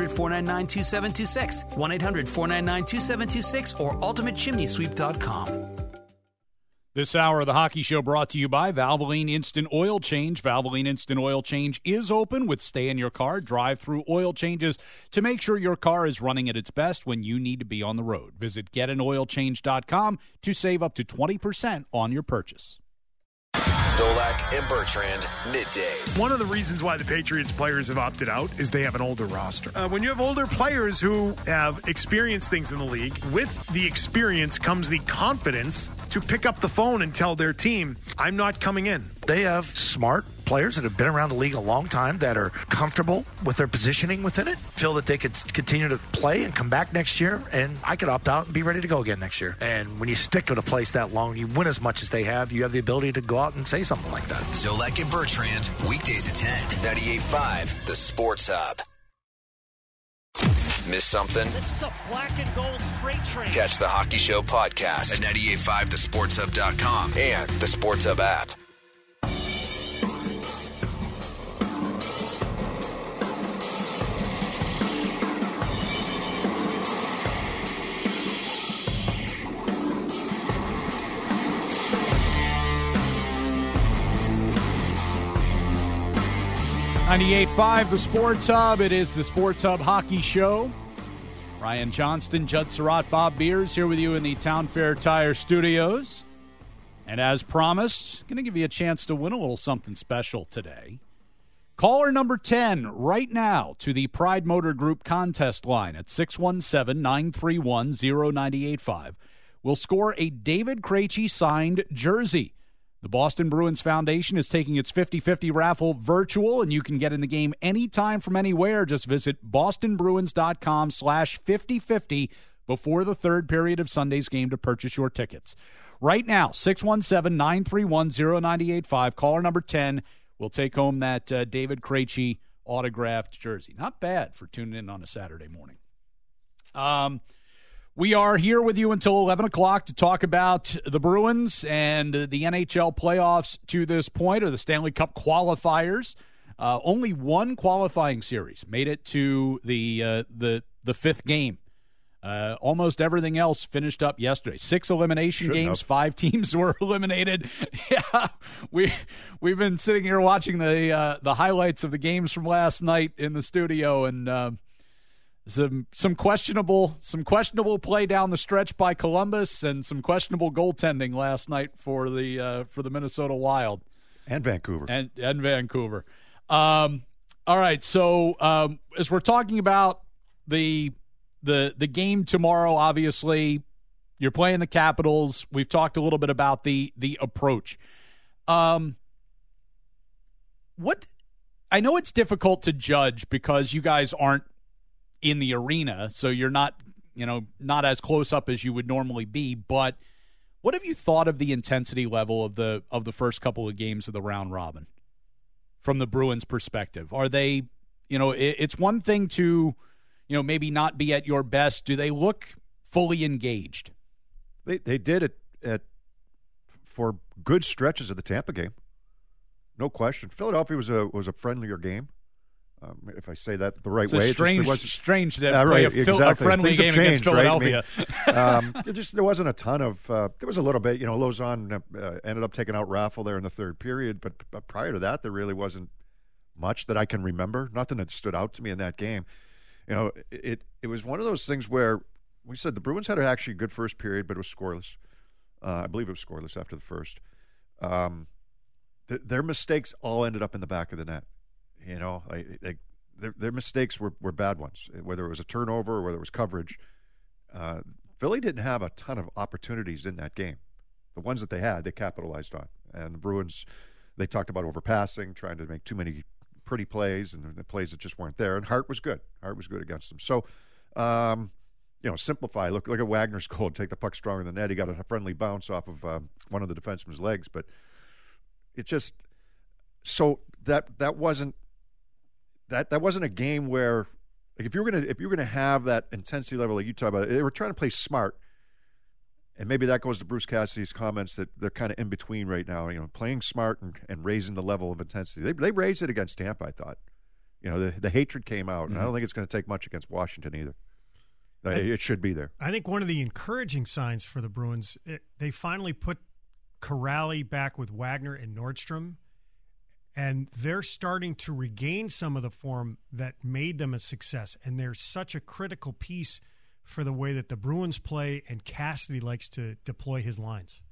1-800-499-2726, 1-800-499-2726, or ultimatechimneysweep.com. This hour of the Hockey Show brought to you by Valvoline Instant Oil Change. Valvoline Instant Oil Change is open with stay-in-your-car, drive-through oil changes to make sure your car is running at its best when you need to be on the road. Visit getanoilchange.com to save up to 20% on your purchase. Zolak and Bertrand, middays. One of the reasons why the Patriots players have opted out is they have an older roster. When you have older players who have experienced things in the league, with the experience comes the confidence to pick up the phone and tell their team, I'm not coming in. They have smart players that have been around the league a long time that are comfortable with their positioning within it, feel that they could continue to play and come back next year, and I could opt out and be ready to go again next year. And when you stick with a place that long, you win as much as they have, you have the ability to go out and say something like that. Zolak and Bertrand, weekdays at 10, 98.5, The Sports Hub. Miss something? This is a black and gold freight train. Catch the Hockey Show podcast at 98.5thesportshub.com and the Sports Hub app. .98.5 The Sports Hub. It is the Sports Hub Hockey Show. Ryan Johnston, Judd Surratt, Bob Beers here with you in the Town Fair Tire Studios. And as promised, going to give you a chance to win a little something special today. Caller number 10 right now to the Pride Motor Group contest line at 617-931-0985 will score a David Krejci signed jersey. The Boston Bruins Foundation is taking its 50-50 raffle virtual, and you can get in the game anytime from anywhere. Just visit bostonbruins.com/5050 before the third period of Sunday's game to purchase your tickets. Right now, 617-931-0985. Caller number 10 will take home that David Krejci autographed jersey. Not bad for tuning in on a Saturday morning. We are here with you until 11 o'clock to talk about the Bruins and the NHL playoffs to this point, or the Stanley Cup qualifiers. Only one qualifying series made it to the fifth game. Almost everything else finished up yesterday. 6 elimination games, 5 teams were eliminated. Yeah, we've been sitting here watching the highlights of the games from last night in the studio, and some questionable play down the stretch by Columbus, and some questionable goaltending last night for the Minnesota Wild and Vancouver and Vancouver. All right, so as we're talking about the game tomorrow, obviously you're playing the Capitals. We've talked a little bit about the approach. What I know it's difficult to judge because you guys aren't in the arena, so you're not as close up as you would normally be, but what have you thought of the intensity level of the first couple of games of the round robin from the Bruins' perspective? Are they, it's one thing to, maybe not be at your best. Do they look fully engaged? They did it for good stretches of the Tampa game. No question. Philadelphia was a friendlier game. If I say that the right way. Strange to play a friendly game against Philadelphia. Right? I mean, there wasn't a ton of there was a little bit. Lauzon ended up taking out Raffle there in the third period, but prior to that, there really wasn't much that I can remember. Nothing that stood out to me in that game. It was one of those things where we said the Bruins had actually a good first period, but it was scoreless. I believe it was scoreless after the first. Their mistakes all ended up in the back of the net. Their mistakes were bad ones, whether it was a turnover or whether it was coverage. Philly didn't have a ton of opportunities in that game. The ones that they had, they capitalized on. And the Bruins, they talked about overpassing, trying to make too many pretty plays, and the plays that just weren't there. And Hart was good. Hart was good against them. So, simplify. Look at Wagner's goal. Take the puck stronger than that. He got a friendly bounce off of one of the defenseman's legs. But it just – so that wasn't – That wasn't a game where, like, if you're gonna have that intensity level like you talk about, they were trying to play smart, and maybe that goes to Bruce Cassidy's comments that they're kind of in between right now. Playing smart and raising the level of intensity. They raised it against Tampa. I thought, the hatred came out, and I don't think it's going to take much against Washington either. It should be there. I think one of the encouraging signs for the Bruins, they finally put Corrali back with Wagner and Nordstrom. And they're starting to regain some of the form that made them a success. And they're such a critical piece for the way that the Bruins play, and Cassidy likes to deploy his lines.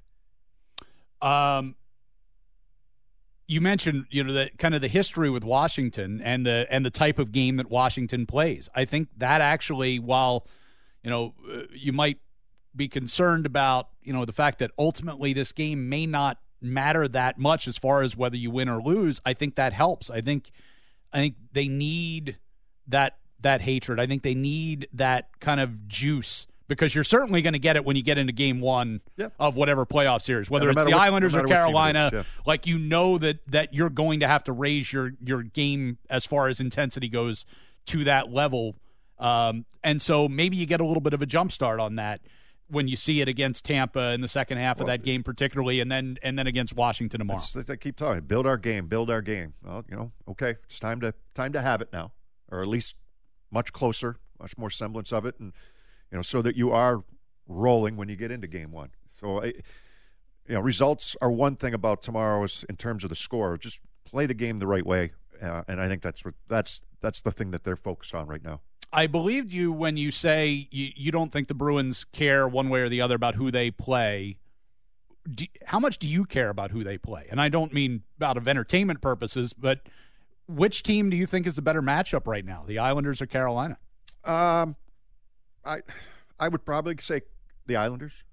You mentioned, that kind of the history with Washington and the type of game that Washington plays. I think that actually, while, you might be concerned about, the fact that ultimately this game may not matter that much as far as whether you win or lose. I think that helps. I think they need that hatred. I think they need that kind of juice, because you're certainly going to get it when you get into game one of whatever playoff series, whether it's the Islanders or Carolina. Like, you know that you're going to have to raise your game as far as intensity goes to that level. And so maybe you get a little bit of a jump start on that when you see it against Tampa in the second half of that game particularly, and then against Washington tomorrow. I keep talking, build our game. Well, okay, it's time to have it now, or at least much closer, much more semblance of it, and so that you are rolling when you get into game one. So, results are one thing about tomorrow is in terms of the score. Just play the game the right way, and I think that's the thing that they're focused on right now. I believed you when you say you don't think the Bruins care one way or the other about who they play. How much do you care about who they play? And I don't mean out of entertainment purposes, but which team do you think is the better matchup right now, the Islanders or Carolina? I would probably say the Islanders.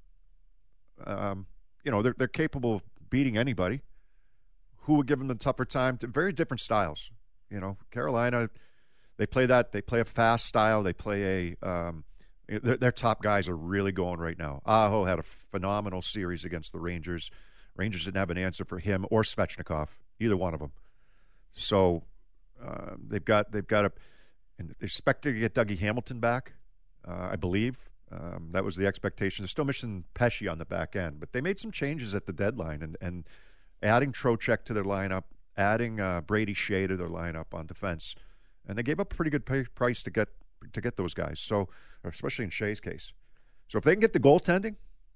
They're capable of beating anybody. Who would give them the tougher time? Very different styles. Carolina, they play a fast style. They play their top guys are really going right now. Aho had a phenomenal series against the Rangers. Rangers didn't have an answer for him or Svechnikov, either one of them. So they've got they're expected to get Dougie Hamilton back, I believe. That was the expectation. They're still missing Pesce on the back end, but they made some changes at the deadline and adding Trocheck to their lineup, adding Brady Shea to their lineup on defense, and they gave up a pretty good price to get those guys. So, especially in Shea's case. So if they can get the goaltending,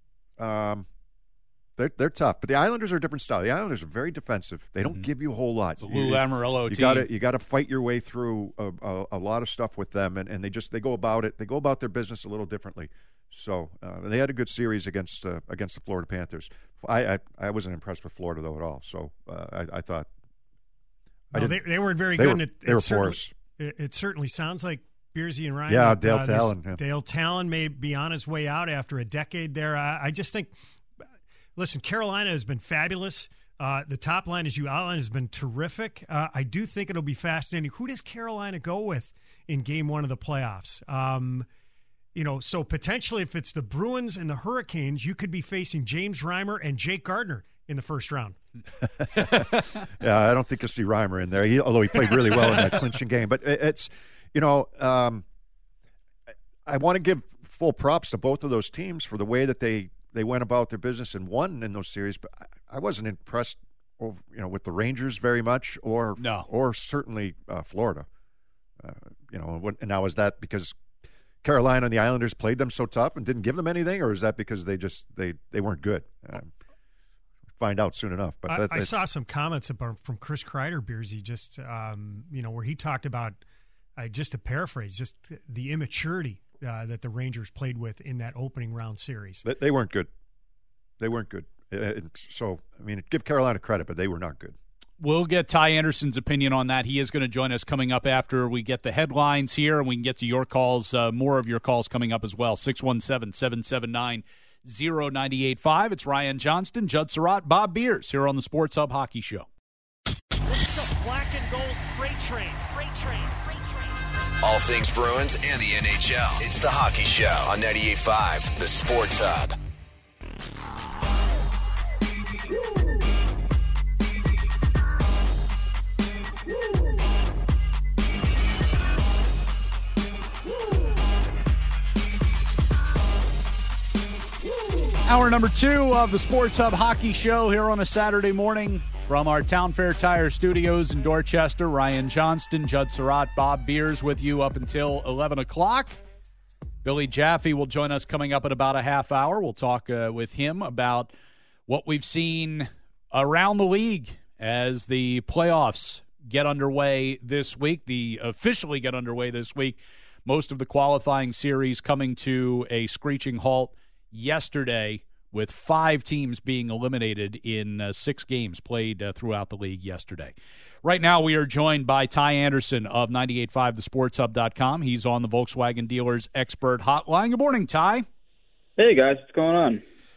they're tough. But the Islanders are a different style. The Islanders are very defensive. They don't give you a whole lot. It's a Lou Lamoriello team. You got to fight your way through a lot of stuff with them, and they go about it. They go about their business a little differently. So they had a good series against the Florida Panthers. I wasn't impressed with Florida though at all. So I thought they weren't very good. They were porous. It certainly sounds like Beersy and Ryan. Yeah, Dale Talon. Yeah. Dale Talon may be on his way out after a decade there. I just think. Listen, Carolina has been fabulous. The top line, as you outlined, has been terrific. I do think it'll be fascinating. Who does Carolina go with in Game 1 of the playoffs? So potentially if it's the Bruins and the Hurricanes, you could be facing James Reimer and Jake Gardner in the first round. Yeah, I don't think you'll see Reimer in there, although he played really well in that clinching game. But it's, I want to give full props to both of those teams for the way that they went about their business and won in those series, but I wasn't impressed, with the Rangers very much, or certainly Florida. And now is that because Carolina and the Islanders played them so tough and didn't give them anything, or is that because they weren't good? Find out soon enough. But I saw some comments from Chris Kreider, Beersy, just where he talked about, just to paraphrase, just the immaturity that the Rangers played with in that opening round series. They weren't good. They weren't good. So, give Carolina credit, but they were not good. We'll get Ty Anderson's opinion on that. He is going to join us coming up after we get the headlines here, and we can get to your calls, more of your calls coming up as well. 617-779-0985. It's Ryan Johnston, Judd Surratt, Bob Beers here on the Sports Hub Hockey Show. This is a black and gold freight train. All things Bruins and the NHL. It's the Hockey Show on 98.5, the Sports Hub. Hour number 2 of the Sports Hub Hockey Show here on a Saturday morning. From our Town Fair Tire Studios in Dorchester, Ryan Johnston, Judd Surratt, Bob Beers with you up until 11 o'clock. Billy Jaffe will join us coming up in about a half hour. We'll talk with him about what we've seen around the league as the playoffs get underway this week. Officially get underway this week. Most of the qualifying series coming to a screeching halt yesterday, with 5 teams being eliminated in 6 games played throughout the league yesterday. Right now, we are joined by Ty Anderson of 98.5 thesportshub.com. He's on the Volkswagen Dealers Expert Hotline. Good morning, Ty. Hey, guys. What's going on?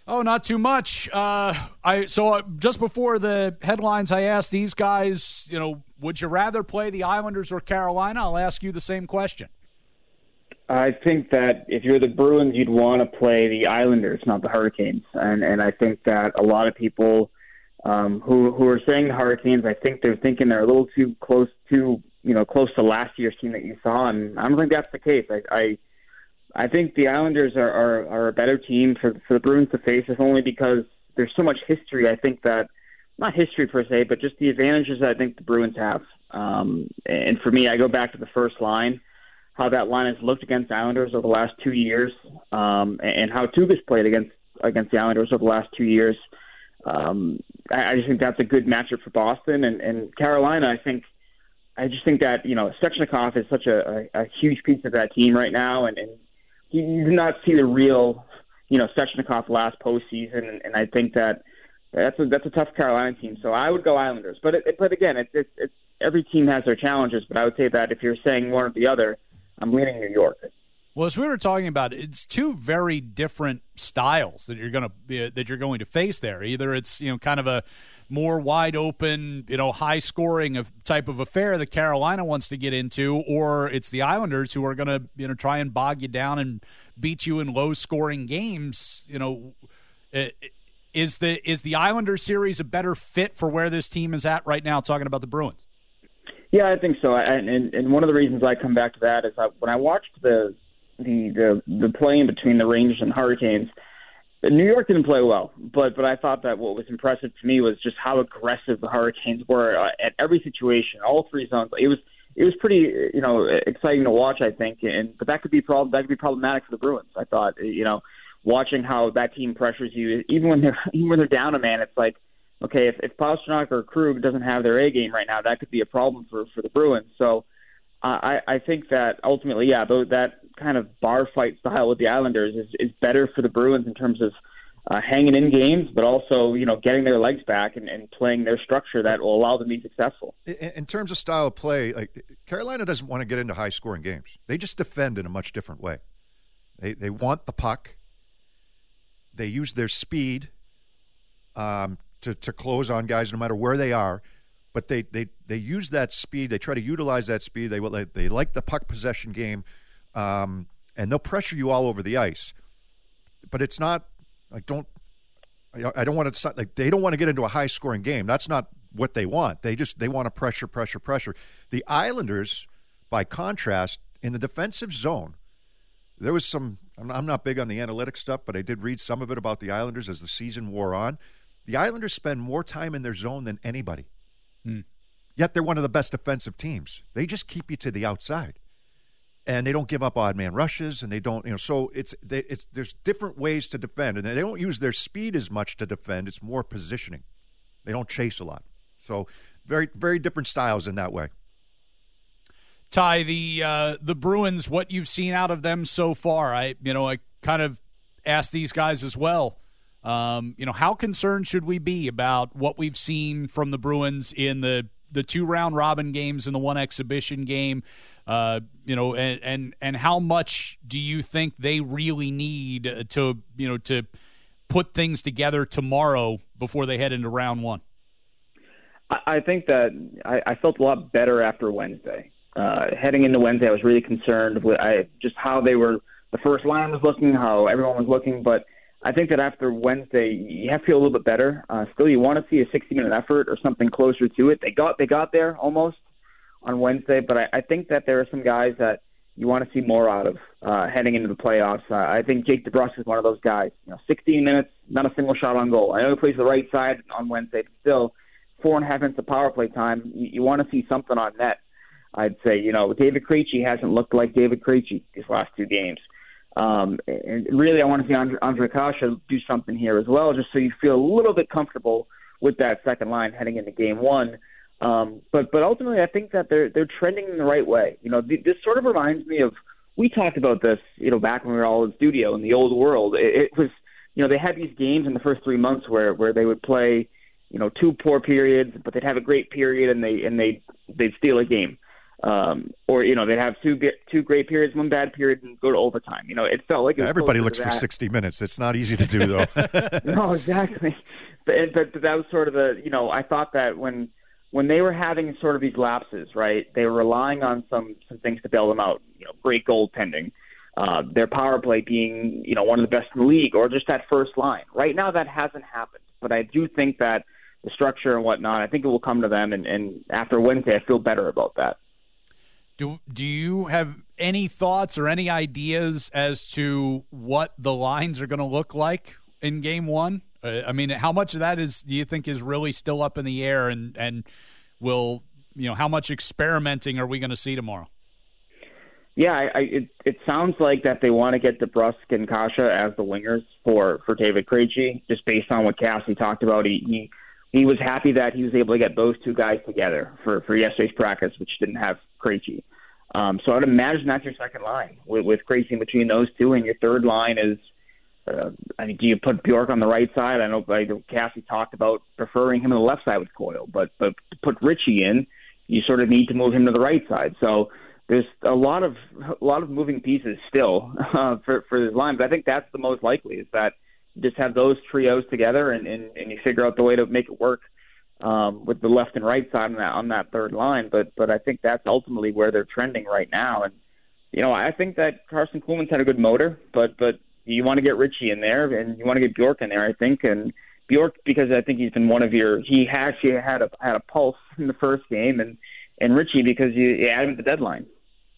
Oh, not too much. Just before the headlines, I asked these guys, would you rather play the Islanders or Carolina? I'll ask you the same question. I think that if you're the Bruins, you'd want to play the Islanders, not the Hurricanes. And I think that a lot of people who are saying the Hurricanes, I think they're thinking they're a little too close to last year's team that you saw, and I don't think that's the case. I think the Islanders are a better team for the Bruins to face, if only because there's so much history. I think that, not history per se, but just the advantages that I think the Bruins have. And for me, I go back to the first line, how that line has looked against the Islanders over the last 2 years, and how Tuukka's played against the Islanders over the last 2 years. I just think that's a good matchup for Boston. And Carolina, I just think that, Svechnikov is such a huge piece of that team right now, and you do not see the real, Svechnikov last postseason, and I think that's a tough Carolina team. So I would go Islanders, but again, it's every team has their challenges. But I would say that if you're saying one or the other, I'm leaning New York. Well, as we were talking about, it's two very different styles that you're going to face there. Either it's kind of a more wide open, high scoring type of affair that Carolina wants to get into, or it's the Islanders who are going to try and bog you down and beat you in low scoring games. Is the Islanders series a better fit for where this team is at right now? Talking about the Bruins. Yeah, I think so. And one of the reasons I come back to that is when I watched the play in between the Rangers and Hurricanes, New York didn't play well, but I thought that what was impressive to me was just how aggressive the Hurricanes were at every situation, all three zones. It was pretty exciting to watch, I think, but that could be problematic for the Bruins. I thought watching how that team pressures you, even when they're down a man, it's like, okay, if Pastrnak or Krug doesn't have their A game right now, that could be a problem for the Bruins. So I think that ultimately, that kind of bar fight style with the Islanders is better for the Bruins in terms of hanging in games, but also getting their legs back and playing their structure that will allow them to be successful. In terms of style of play, like Carolina doesn't want to get into high-scoring games. They just defend in a much different way. They want the puck. They use their speed to close on guys no matter where they are. But they use that speed. They try to utilize that speed. They like the puck possession game, and they'll pressure you all over the ice. But it's not like I don't want to like they don't want to get into a high scoring game. That's not what they want. They want to pressure. The Islanders, by contrast, in the defensive zone, there was some. I'm not big on the analytics stuff, but I did read some of it about the Islanders as the season wore on. The Islanders spend more time in their zone than anybody. Yet they're one of the best defensive teams. They just keep you to the outside, and they don't give up odd man rushes, and they don't. So there's different ways to defend, and they don't use their speed as much to defend. It's more positioning. They don't chase a lot. So very, very different styles in that way. Ty, the Bruins, what you've seen out of them so far, I kind of asked these guys as well. How concerned should we be about what we've seen from the Bruins in the 2 round robin games and the 1 exhibition game? And how much do you think they really need to put things together tomorrow before they head into round 1? I think that I felt a lot better after Wednesday. Heading into Wednesday, I was really concerned with just how the first line was looking, how everyone was looking, but I think that after Wednesday, you have to feel a little bit better. Still, you want to see a 60-minute effort or something closer to it. They got there almost on Wednesday, but I think that there are some guys that you want to see more out of heading into the playoffs. I think Jake DeBrusk is one of those guys. 16 minutes, not a single shot on goal. I know he plays the right side on Wednesday, but still 4.5 minutes of power play time. You want to see something on net. I'd say, David Krejci hasn't looked like David Krejci these last 2 games. And really, I want to see Andre Kasha do something here as well, just so you feel a little bit comfortable with that second line heading into Game 1. But ultimately, I think that they're trending in the right way. This sort of reminds me of, we talked about this, back when we were all in studio in the old world. It was, they had these games in the first 3 months where they would play, 2 poor periods, but they'd have a great period and they'd steal a game. or they'd have two great periods, one bad period, and go to overtime. It felt like everybody looks for 60 minutes. It's not easy to do, though. No, exactly. But that was sort of I thought that when they were having sort of these lapses, right, they were relying on some things to bail them out. Great goaltending, their power play being one of the best in the league, or just that first line. Right now, that hasn't happened. But I do think that the structure and whatnot, I think it will come to them. And after Wednesday, I feel better about that. Do you have any thoughts or any ideas as to what the lines are going to look like in Game 1? I mean, how much of that do you think is really still up in the air, and will how much experimenting are we going to see tomorrow? Yeah, it sounds like that they want to get DeBrusk and Kasha as the wingers for David Krejci, just based on what Cassie talked about. He was happy that he was able to get those two guys together for yesterday's practice, which didn't have Krejci. So I'd imagine that's your second line with Krejci in between those two, and your third line is. Do you put Bjork on the right side? I know Cassie talked about preferring him on the left side with Coyle, but to put Richie in, you sort of need to move him to the right side. So there's a lot of moving pieces still for this line. But I think that's the most likely, is that you just have those trios together and you figure out the way to make it work with the left and right side on that third line. But I think that's ultimately where they're trending right now. And I think that Carson Kuhlman's had a good motor, but you want to get Richie in there, and you want to get Bjork in there, I think. And Bjork, because I think he's been he actually had a pulse in the first game, and Richie because you add him at the deadline.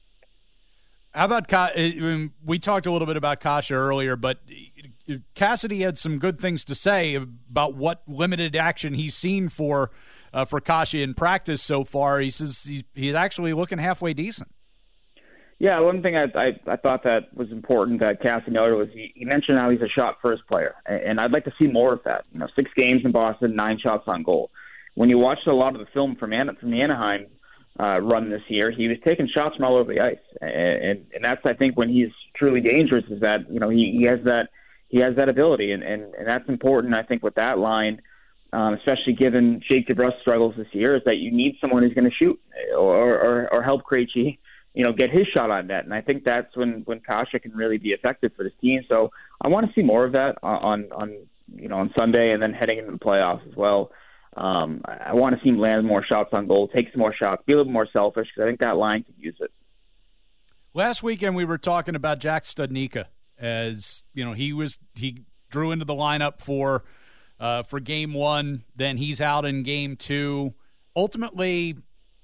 How about we talked a little bit about Kasha earlier, but Cassidy had some good things to say about what limited action he's seen for Kasha in practice so far. He says he's actually looking halfway decent. Yeah, one thing I thought that was important that Cassie noted was he mentioned how he's a shot-first player, and I'd like to see more of that. 6 games in Boston, 9 shots on goal. When you watched a lot of the film from the Anaheim run this year, he was taking shots from all over the ice, and that's, I think, when he's truly dangerous, is that he has that ability, and that's important, I think, with that line, especially given Jake DeBrusk's struggles this year, is that you need someone who's going to shoot or help Krejci get his shot on net. And I think that's when Kasha can really be effective for this team. So I want to see more of that on Sunday and then heading into the playoffs as well. I want to see him land more shots on goal, take some more shots, be a little more selfish, because I think that line could use it. Last weekend we were talking about Jack Studnicka, as he drew into the lineup for Game 1, then he's out in Game 2. Ultimately,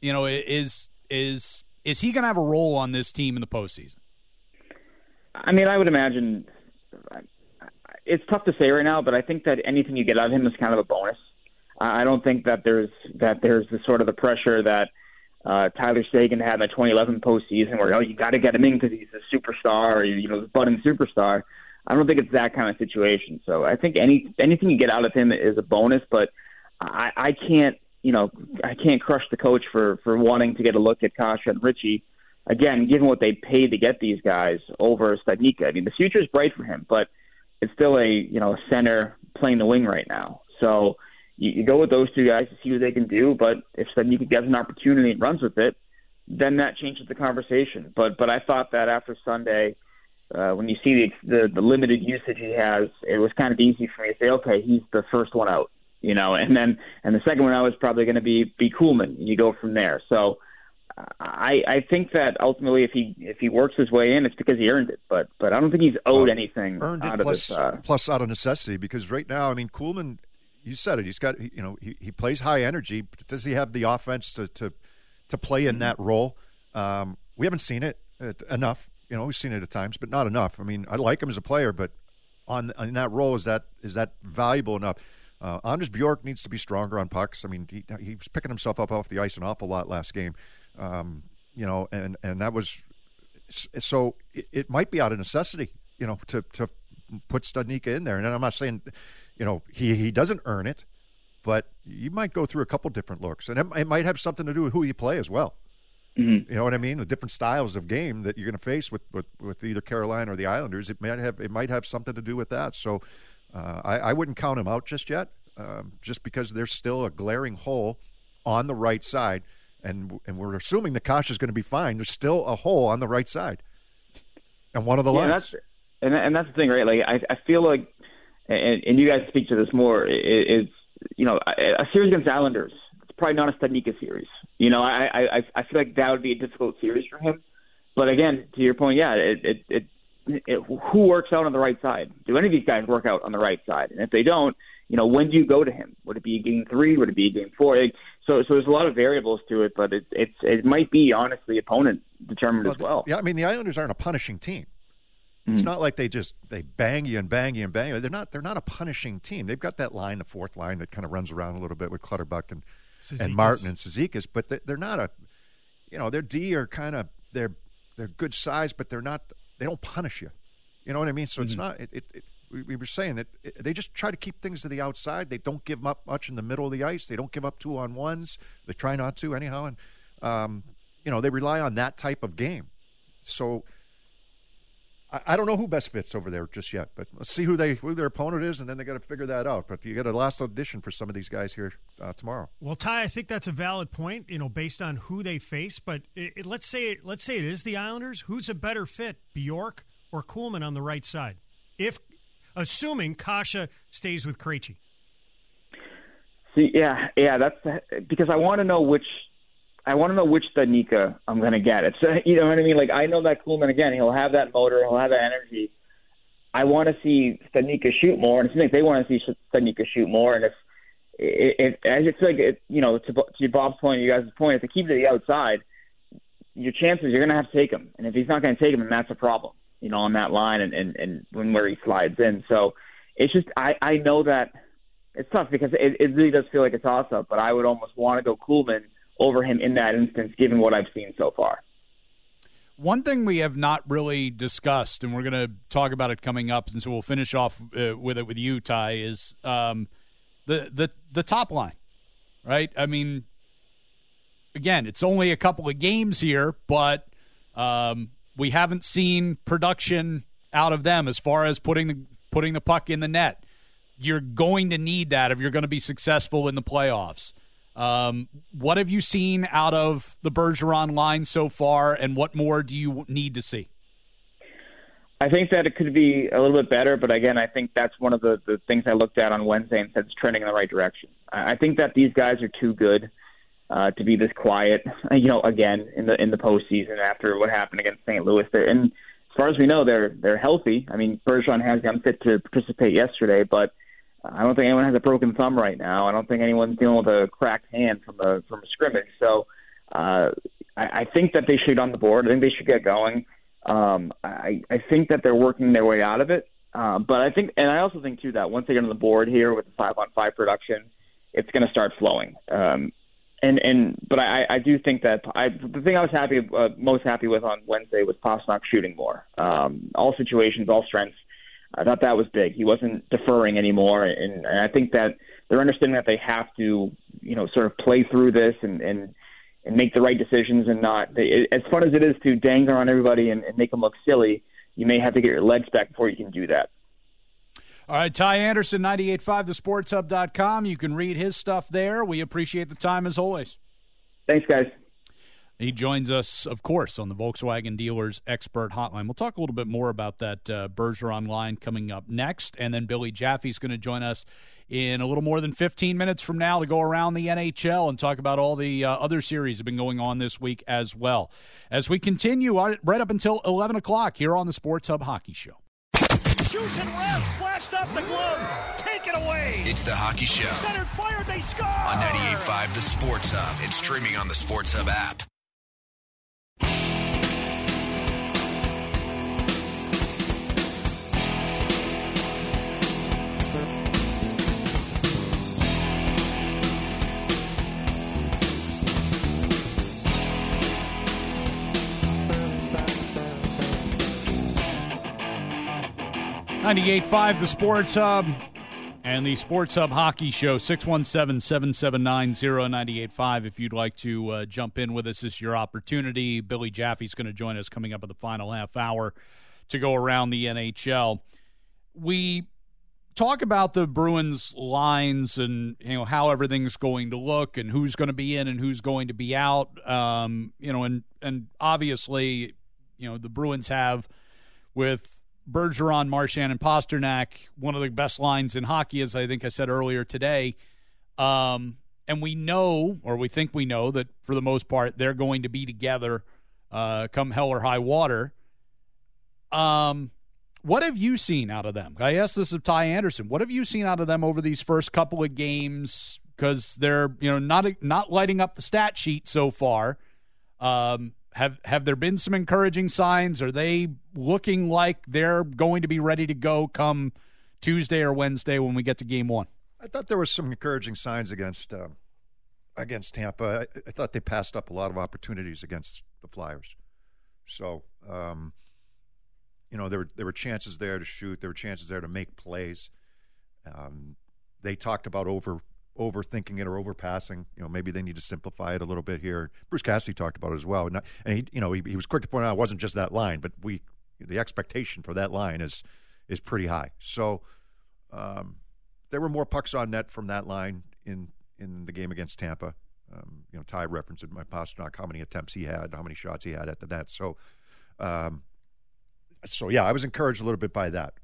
is he going to have a role on this team in the postseason? I mean, I would imagine it's tough to say right now, but I think that anything you get out of him is kind of a bonus. I don't think that there's the sort of the pressure that Tyler Seguin had in the 2011 postseason, where you got to get him in because he's a superstar, or the budding superstar. I don't think it's that kind of situation. So I think anything you get out of him is a bonus, but I can't. I can't crush the coach for wanting to get a look at Kasha and Richie. Again, given what they paid to get these guys over Studnicka. I mean, the future is bright for him, but it's still a center playing the wing right now. So you go with those two guys to see what they can do. But if Studnicka gets an opportunity and runs with it, then that changes the conversation. But I thought that after Sunday, when you see the limited usage he has, it was kind of easy for me to say, okay, he's the first one out. And the second one out is probably going to be Kuhlman. You go from there. So I think that ultimately, if he works his way in, it's because he earned it. But I don't think he's owed anything out of this. Plus out of necessity, because right now, I mean, Kuhlman, you said it. He's got he plays high energy. But does he have the offense to play in that role? We haven't seen it enough. We've seen it at times, but not enough. I mean, I like him as a player, but in that role, is that valuable enough? Anders Bjork needs to be stronger on pucks. I mean, he was picking himself up off the ice an awful lot last game, and that was so. It might be out of necessity, to put Studnicka in there. And I'm not saying, he doesn't earn it, but you might go through a couple different looks, and it might have something to do with who you play as well. Mm-hmm. You know what I mean? The different styles of game that you're going to face with either Carolina or the Islanders, it might have something to do with that. So. I wouldn't count him out just yet, just because there's still a glaring hole on the right side. and we're assuming that Kasha is going to be fine. There's still a hole on the right side, and one of the lines. And that's the thing, right? Like I feel like, and you guys speak to this more. It's a series against Islanders. It's probably not a Studnicka series. I feel like that would be a difficult series for him. But again, to your point, yeah, who works out on the right side? Do any of these guys work out on the right side? And if they don't, when do you go to him? Would it be game 3? Would it be game 4? So there's a lot of variables to it, but it might be honestly opponent determined as well. Yeah, I mean the Islanders aren't a punishing team. It's not like they bang you and bang you and bang you. They're not a punishing team. They've got that line, the fourth line that kind of runs around a little bit with Clutterbuck and Martin and Cizikas, but they're not a, their D are kind of they're good size, but they don't punish you. You know what I mean? So it's not. We were saying that they just try to keep things to the outside. They don't give up much in the middle of the ice. They don't give up 2-on-1s. They try not to anyhow, and they rely on that type of game. So I don't know who best fits over there just yet, but let's see who their opponent is, and then they got to figure that out. But you got a last audition for some of these guys here tomorrow. Well, Ty, I think that's a valid point, based on who they face. But let's say it is the Islanders. Who's a better fit, Bjork or Kuhlman on the right side? Assuming Kasha stays with Krejci. See, yeah, that's because I want to know which Studnicka I'm going to get. It's you know what I mean. Like I know that Kuhlman again. He'll have that motor. He'll have that energy. I want to see Studnicka shoot more, and it seems like they want to see Studnicka shoot more. And I just feel like to Bob's point, you guys' point, if they keep it to the outside, your chances you're going to have to take him. And if he's not going to take him, then that's a problem. On that line and where he slides in. So it's just I know that it's tough because it really does feel like a toss-up, but I would almost want to go Kuhlman over him in that instance, given what I've seen so far. One thing we have not really discussed, and we're going to talk about it coming up, and so we'll finish off with it with you, Ty, is the top line, right? I mean, again, it's only a couple of games here, but we haven't seen production out of them as far as putting the puck in the net. You're going to need that if you're going to be successful in the playoffs. What have you seen out of the Bergeron line so far, and what more do you need to see? I think that it could be a little bit better, but again, I think that's one of the things I looked at on Wednesday and said it's trending in the right direction. I think that these guys are too good to be this quiet, again in the postseason after what happened against St. Louis. And as far as we know, they're healthy. I mean, Bergeron has gotten fit to participate yesterday, but I don't think anyone has a broken thumb right now. I don't think anyone's dealing with a cracked hand from a scrimmage. So I think that they should get on the board. I think they should get going. I think that they're working their way out of it. But I also think too that once they get on the board here with the 5-on-5 production, it's going to start flowing. But I do think that the thing I was most happy with on Wednesday was Pastrnak shooting more. All situations, all strengths. I thought that was big. He wasn't deferring anymore, and I think that they're understanding that they have to, sort of play through this and make the right decisions and not. As fun as it is to dangle on everybody and make them look silly, you may have to get your legs back before you can do that. All right, Ty Anderson, 98.5, thesportshub.com. You can read his stuff there. We appreciate the time as always. Thanks, guys. He joins us, of course, on the Volkswagen Dealers Expert Hotline. We'll talk a little bit more about that Bergeron line coming up next, and then Billy Jaffe's going to join us in a little more than 15 minutes from now to go around the NHL and talk about all the other series that have been going on this week as well. As we continue right up until 11 o'clock here on the Sports Hub Hockey Show. Shoots and Ralph flashed up the glove. Take it away. It's the Hockey Show. Centered, fired, they score. On 98.5 The Sports Hub and streaming on the Sports Hub app. .5 The Sports Hub and the Sports Hub Hockey Show, 617-779-0985. If you'd like to jump in with us, this is your opportunity. Billy Jaffe's going to join us coming up at the final half hour to go around the NHL. We talk about the Bruins lines and how everything's going to look and who's going to be in and who's going to be out. And obviously, the Bruins have with Bergeron, Marchand, and Pasternak one of the best lines in hockey, as I think I said earlier today. And we know, or we think we know, that for the most part they're going to be together come hell or high water. What have you seen out of them? I asked this of Ty Anderson. What have you seen out of them over these first couple of games? Because they're not lighting up the stat sheet so far. Have there been some encouraging signs? Are they looking like they're going to be ready to go come Tuesday or Wednesday when we get to game one? I thought there was some encouraging signs against Tampa. I thought they passed up a lot of opportunities against the Flyers. So, there were chances there to shoot. There were chances there to make plays. They talked about overthinking it or overpassing. Maybe they need to simplify it a little bit here. Bruce Cassidy talked about it as well. And he was quick to point out it wasn't just that line, but the expectation for that line is pretty high. So there were more pucks on net from that line in the game against Tampa. Ty referenced in my Pasternak how many attempts he had, how many shots he had at the net. So, I was encouraged a little bit by that.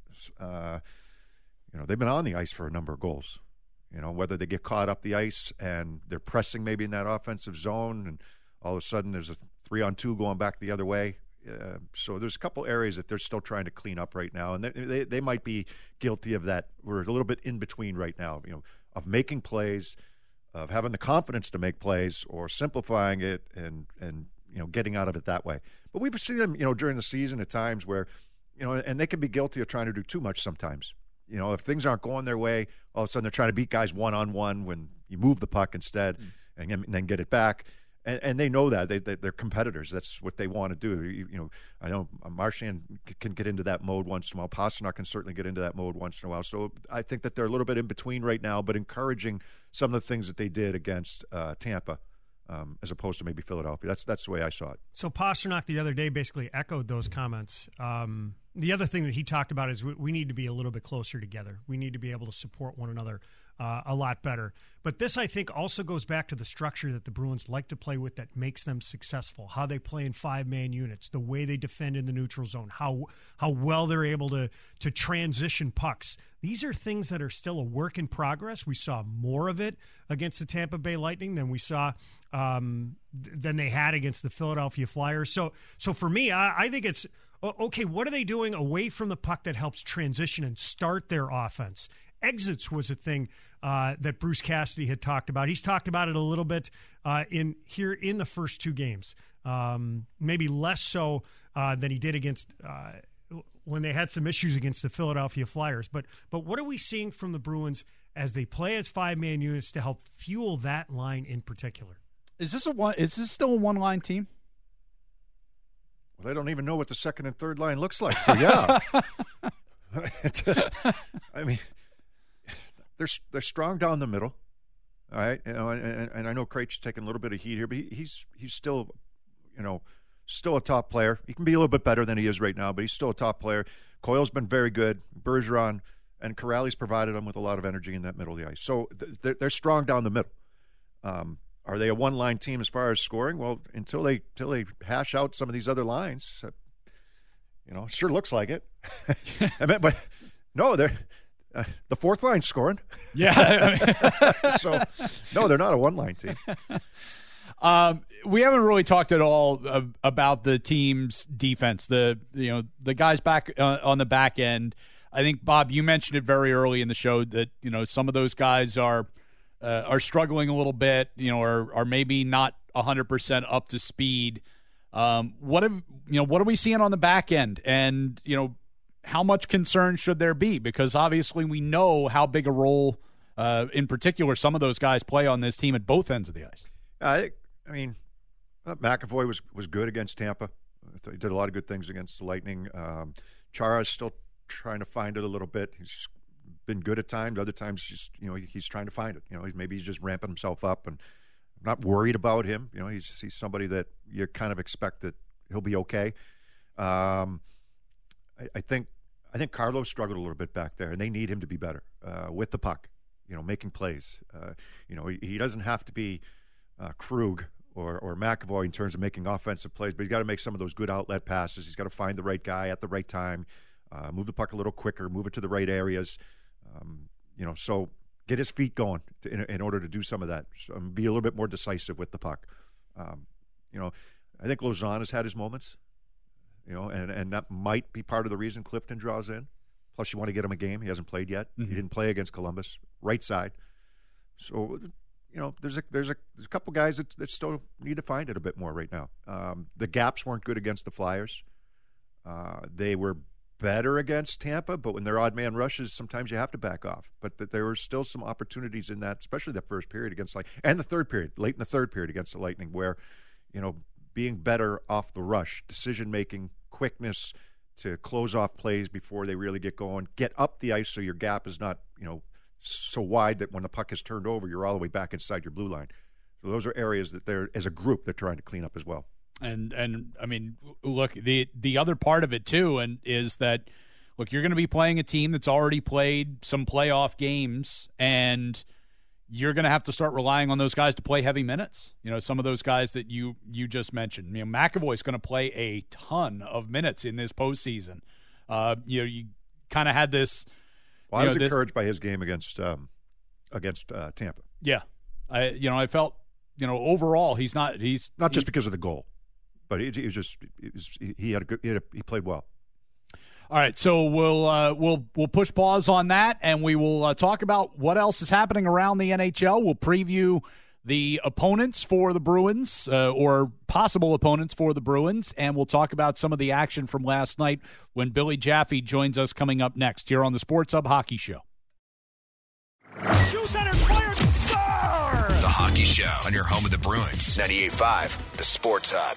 They've been on the ice for a number of goals. Whether they get caught up the ice and they're pressing maybe in that offensive zone, and all of a sudden there's a 3-on-2 going back the other way. So there's a couple areas that they're still trying to clean up right now, and they might be guilty of that. We're a little bit in between right now, of making plays, of having the confidence to make plays, or simplifying it and getting out of it that way. But we've seen them, during the season at times where, and they can be guilty of trying to do too much sometimes. If things aren't going their way, all of a sudden they're trying to beat guys one-on-one when you move the puck instead and then get it back. And they know that. They're competitors. That's what they want to do. I know Marchand can get into that mode once in a while. Pasternak can certainly get into that mode once in a while. So I think that they're a little bit in between right now, but encouraging some of the things that they did against Tampa as opposed to maybe Philadelphia. That's the way I saw it. So Pasternak the other day basically echoed those comments. The other thing that he talked about is we need to be a little bit closer together. We need to be able to support one another a lot better. But this, I think, also goes back to the structure that the Bruins like to play with that makes them successful, how they play in 5-man units, the way they defend in the neutral zone, how well they're able to transition pucks. These are things that are still a work in progress. We saw more of it against the Tampa Bay Lightning than we saw than they had against the Philadelphia Flyers. So for me, I think it's, okay, what are they doing away from the puck that helps transition and start their offense? Exits was a thing that Bruce Cassidy had talked about. He's talked about it a little bit in the first two games, maybe less so than he did against when they had some issues against the Philadelphia Flyers. But what are we seeing from the Bruins as they play as 5-man units to help fuel that line in particular? Is this still a one-line team? Well, they don't even know what the second and third line looks like. So yeah, I mean, they're strong down the middle. All right, and I know Krejci's taking a little bit of heat here, but he's still, still a top player. He can be a little bit better than he is right now, but he's still a top player. Coyle's been very good. Bergeron and Corrali's provided him with a lot of energy in that middle of the ice. So they're strong down the middle. Are they a one-line team as far as scoring? Well, until they hash out some of these other lines, it sure looks like it. But no, they're the fourth line scoring. Yeah. So no, they're not a one-line team. We haven't really talked at all about the team's defense. The guys back on the back end. I think, Bob, you mentioned it very early in the show that some of those guys are struggling a little bit, are maybe not 100% up to speed. What are we seeing on the back end? And, how much concern should there be? Because obviously we know how big a role, in particular, some of those guys play on this team at both ends of the ice. I mean, McAvoy was good against Tampa. He did a lot of good things against the Lightning. Chara's still trying to find it a little bit. He's been good at times. Other times, he's trying to find it. Maybe he's just ramping himself up, and I'm not worried about him. He's somebody that you kind of expect that he'll be okay. I think I think Carlos struggled a little bit back there, and they need him to be better with the puck, making plays. He doesn't have to be Krug or McAvoy in terms of making offensive plays, but he's got to make some of those good outlet passes. He's got to find the right guy at the right time, move the puck a little quicker, move it to the right areas. So get his feet going in order to do some of that. So, be a little bit more decisive with the puck. I think Lauzon has had his moments, and that might be part of the reason Clifton draws in. Plus, you want to get him a game. He hasn't played yet. Mm-hmm. He didn't play against Columbus, right side. So, there's a couple guys that still need to find it a bit more right now. The gaps weren't good against the Flyers. They were better against Tampa, but when they're odd man rushes, sometimes you have to back off. But there were still some opportunities in that, especially the first period against and the third period, late in the third period against the Lightning, where being better off the rush, decision making, quickness to close off plays before they really get going, get up the ice so your gap is not so wide that when the puck is turned over, you're all the way back inside your blue line. So those are areas that they're, as a group, they're trying to clean up as well. And I mean, look, the other part of it too, is that, look, you're going to be playing a team that's already played some playoff games, and you're going to have to start relying on those guys to play heavy minutes. Some of those guys that you just mentioned. McAvoy's going to play a ton of minutes in this postseason. You kind of had this. Well, I was encouraged by his game against Tampa. Yeah, I felt overall he's not just because of the goal. But he played well. All right, so we'll push pause on that, and we will talk about what else is happening around the NHL. We'll preview the opponents for the Bruins, or possible opponents for the Bruins, and we'll talk about some of the action from last night when Billy Jaffe joins us coming up next here on the Sports Hub Hockey Show. Shoe center fired. Star! The Hockey Show on your home of the Bruins. 98.5, the Sports Hub.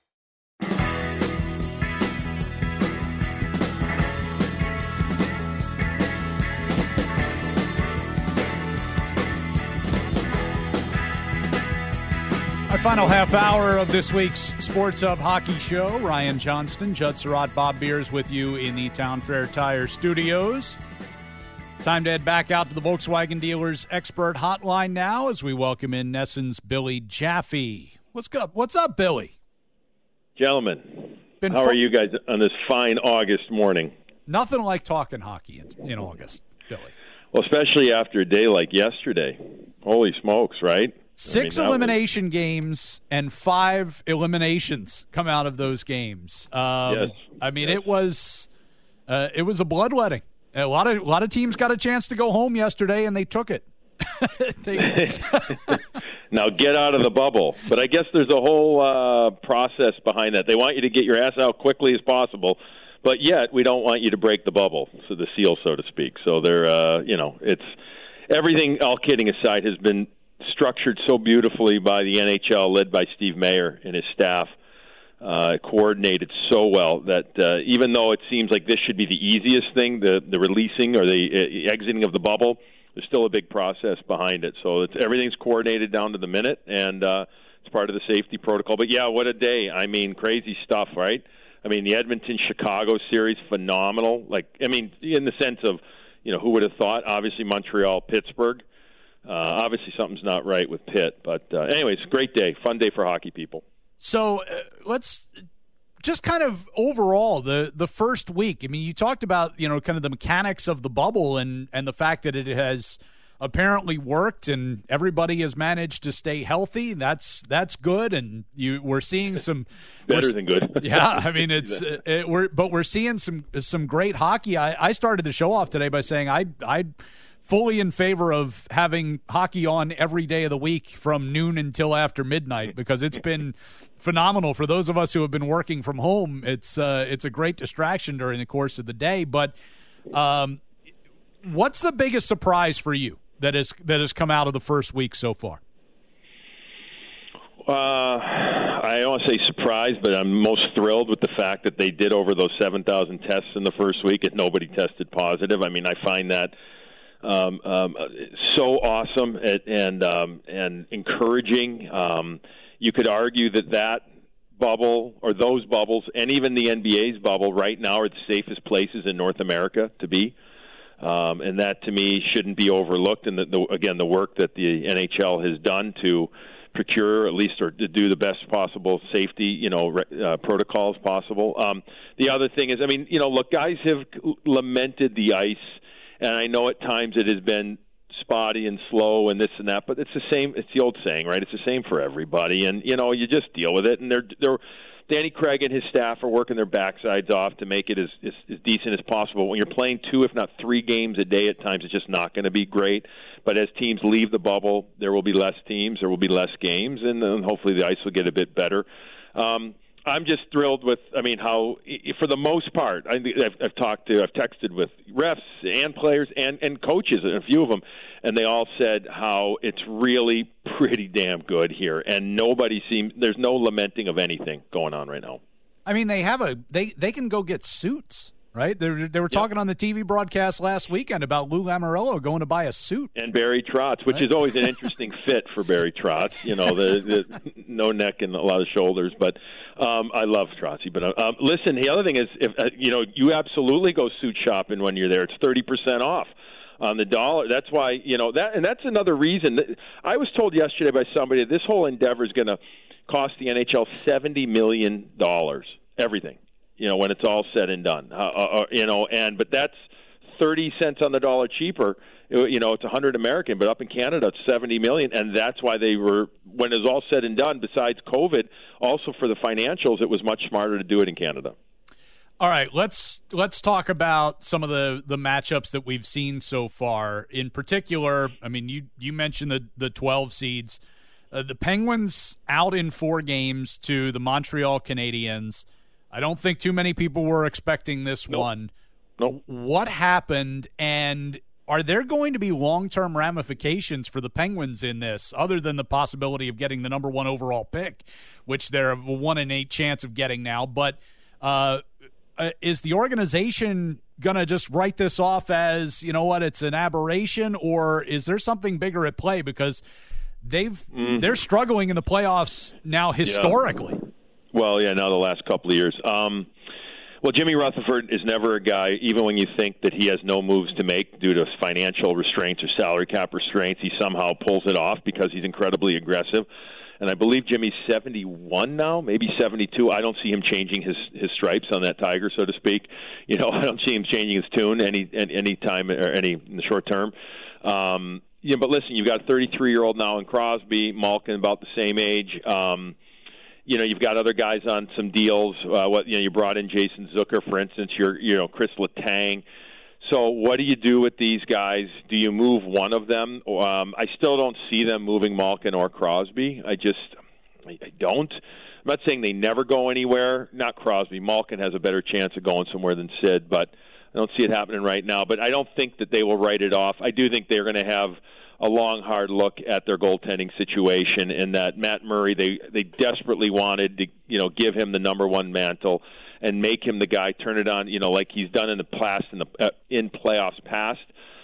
Our final half hour of this week's Sports Hub Hockey Show. Ryan Johnston, Judd Surratt, Bob Beers with you in the Town Fair Tire Studios. Time to head back out to the Volkswagen Dealers Expert Hotline now as we welcome in NESN's Billy Jaffe. What's up, Billy? Gentlemen, how are you guys on this fine August morning? Nothing like talking hockey in August, Billy. Well, especially after a day like yesterday. Holy smokes, right? 6 elimination games and 5 eliminations come out of those games. Yes. I mean, it was a bloodletting. A lot of teams got a chance to go home yesterday, and they took it. Now get out of the bubble. But I guess there's a whole process behind that. They want you to get your ass out quickly as possible, but yet we don't want you to break the bubble, so the seal, so to speak. So they're, it's everything. All kidding aside, has been structured so beautifully by the NHL, led by Steve Mayer and his staff, coordinated so well that even though it seems like this should be the easiest thing, the releasing or the exiting of the bubble, there's still a big process behind it. So everything's coordinated down to the minute, and it's part of the safety protocol. But, yeah, what a day. I mean, crazy stuff, right? I mean, the Edmonton-Chicago series, phenomenal. In the sense of, who would have thought? Obviously, Montreal-Pittsburgh. Obviously, something's not right with Pitt. But anyways, great day. Fun day for hockey people. So let's just kind of overall, the first week. I mean, you talked about, kind of the mechanics of the bubble and the fact that it has apparently worked and everybody has managed to stay healthy. That's good. And we're seeing some better than good. Yeah. I mean, we're seeing some great hockey. I started the show off today by saying I'd fully in favor of having hockey on every day of the week from noon until after midnight, because it's been phenomenal for those of us who have been working from home. It's a great distraction during the course of the day. But what's the biggest surprise for you that has come out of the first week so far? I don't want to say surprised, but I'm most thrilled with the fact that they did over those 7,000 tests in the first week and nobody tested positive. I mean, I find that so awesome and encouraging. You could argue that bubble or those bubbles, and even the NBA's bubble right now are the safest places in North America to be. And that, to me, shouldn't be overlooked. And, again, the work that the NHL has done to procure, at least, or to do the best possible safety, protocols possible. The other thing is, look, guys have lamented the ice, and I know at times it has been spotty and slow and this and that, but it's the same. It's the old saying, right? It's the same for everybody, and you just deal with it. And they're Danny Craig and his staff are working their backsides off to make it as decent as possible. When you're playing 2, if not 3 games a day at times, it's just not going to be great. But as teams leave the bubble, there will be less teams, there will be less games, and then hopefully the ice will get a bit better. I'm just thrilled with, how, for the most part, I've texted with refs and players and coaches, a few of them, and they all said how it's really pretty damn good here, and there's no lamenting of anything going on right now. They can go get suits. Right? They were talking on the TV broadcast last weekend about Lou Lamoriello going to buy a suit. And Barry Trotz, which is always an interesting fit for Barry Trotz. The no neck and a lot of shoulders. But I love Trotzy. But listen, the other thing is, if you absolutely go suit shopping when you're there. It's 30% off on the dollar. That's why, and that's another reason. I was told yesterday by somebody that this whole endeavor is going to cost the NHL $70 million. Everything. When it's all said and done, but that's 30 cents on the dollar cheaper. It's 100 American, but up in Canada, it's 70 million. And that's why they were, when it was all said and done, besides COVID, also for the financials, it was much smarter to do it in Canada. All right, let's talk about some of the matchups that we've seen so far. In particular, you mentioned the 12 seeds. The Penguins out in 4 games to the Montreal Canadiens. I don't think too many people were expecting this one. Nope. What happened, and are there going to be long-term ramifications for the Penguins in this, other than the possibility of getting the number 1 overall pick, which they're a 1 in 8 chance of getting now? But is the organization going to just write this off as, it's an aberration, or is there something bigger at play? Because they're struggling in the playoffs now historically. Yeah. Well, now the last couple of years. Jimmy Rutherford is never a guy, even when you think that he has no moves to make due to financial restraints or salary cap restraints, he somehow pulls it off because he's incredibly aggressive. And I believe Jimmy's 71 now, maybe 72. I don't see him changing his stripes on that Tiger, so to speak. I don't see him changing his tune any time or in the short term. But listen, you've got a 33-year-old now in Crosby, Malkin about the same age. You've got other guys on some deals. You brought in Jason Zucker, for instance. Chris Letang. So what do you do with these guys? Do you move one of them? I still don't see them moving Malkin or Crosby. I don't. I'm not saying they never go anywhere. Not Crosby. Malkin has a better chance of going somewhere than Sid, but I don't see it happening right now. But I don't think that they will write it off. I do think they're going to have a long, hard look at their goaltending situation, in that Matt Murray, they desperately wanted to, give him the number 1 mantle and make him the guy, turn it on, like he's done in the past, in playoffs past.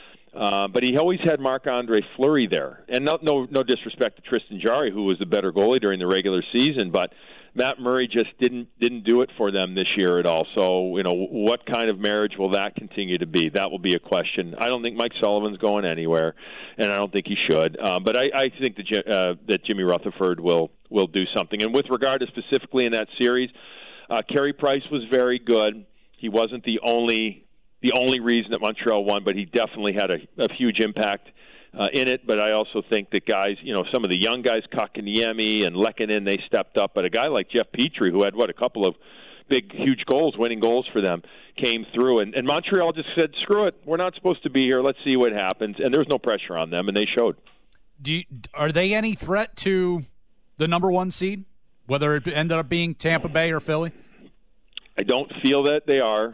But he always had Marc-Andre Fleury there. And no disrespect to Tristan Jarry, who was the better goalie during the regular season, but Matt Murray just didn't do it for them this year at all. So, what kind of marriage will that continue to be? That will be a question. I don't think Mike Sullivan's going anywhere, and I don't think he should. But I think that Jimmy Rutherford will do something. And with regard to specifically in that series, Carey Price was very good. He wasn't the only reason that Montreal won, but he definitely had a huge impact in it. But I also think that guys, some of the young guys, Kotkaniemi and Lehkonen, they stepped up. But a guy like Jeff Petrie, who had a couple of big, huge goals, winning goals for them, came through. And Montreal just said, screw it, we're not supposed to be here. Let's see what happens. And there was no pressure on them, and they showed. Are they any threat to the number 1 seed, whether it ended up being Tampa Bay or Philly? I don't feel that they are.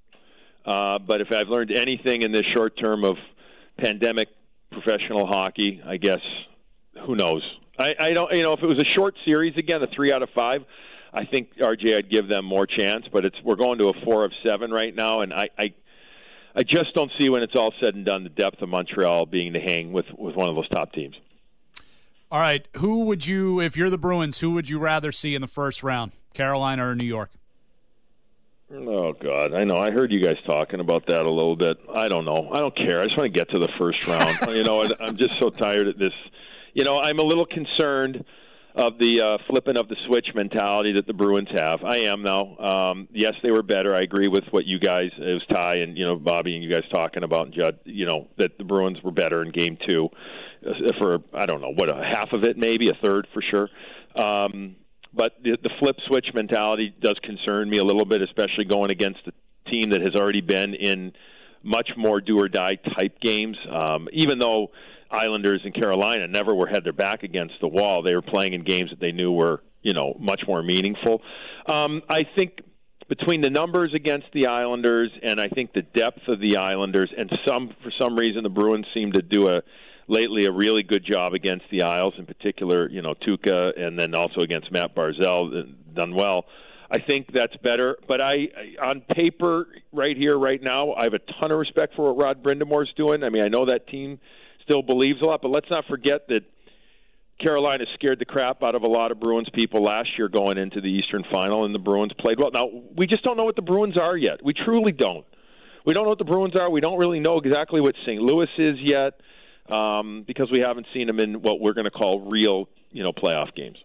But if I've learned anything in this short term of pandemic professional hockey, I guess, who knows? I don't. If it was a short series again, a 3 out of 5, I think RJ, I'd give them more chance. But we're going to a 4 of 7 right now, and I just don't see, when it's all said and done, the depth of Montreal being to hang with one of those top teams. All right, who would you, if you're the Bruins, who would you rather see in the first round? Carolina or New York? Oh, God. I know. I heard you guys talking about that a little bit. I don't know. I don't care. I just want to get to the first round. I'm just so tired of this. I'm a little concerned of the flipping of the switch mentality that the Bruins have. I am now. Yes, they were better. I agree with what you guys, it was Ty and, Bobby and you guys talking about, and Judd, that the Bruins were better in Game 2 for, I don't know, a half of it, maybe a third for sure. But the flip switch mentality does concern me a little bit, especially going against a team that has already been in much more do-or-die type games. Even though Islanders and Carolina never had their back against the wall, they were playing in games that they knew were, much more meaningful. I think between the numbers against the Islanders and I think the depth of the Islanders, and for some reason the Bruins seem to do lately a really good job against the Isles, in particular, Tuukka, and then also against Matt Barzal, done well. I think that's better. But on paper, right here, right now, I have a ton of respect for what Rod Brindamore's doing. I mean, I know that team still believes a lot, but let's not forget that Carolina scared the crap out of a lot of Bruins people last year going into the Eastern Final, and the Bruins played well. Now, we just don't know what the Bruins are yet. We truly don't. We don't know what the Bruins are. We don't really know exactly what St. Louis is yet. Because we haven't seen them in what we're going to call real, playoff games.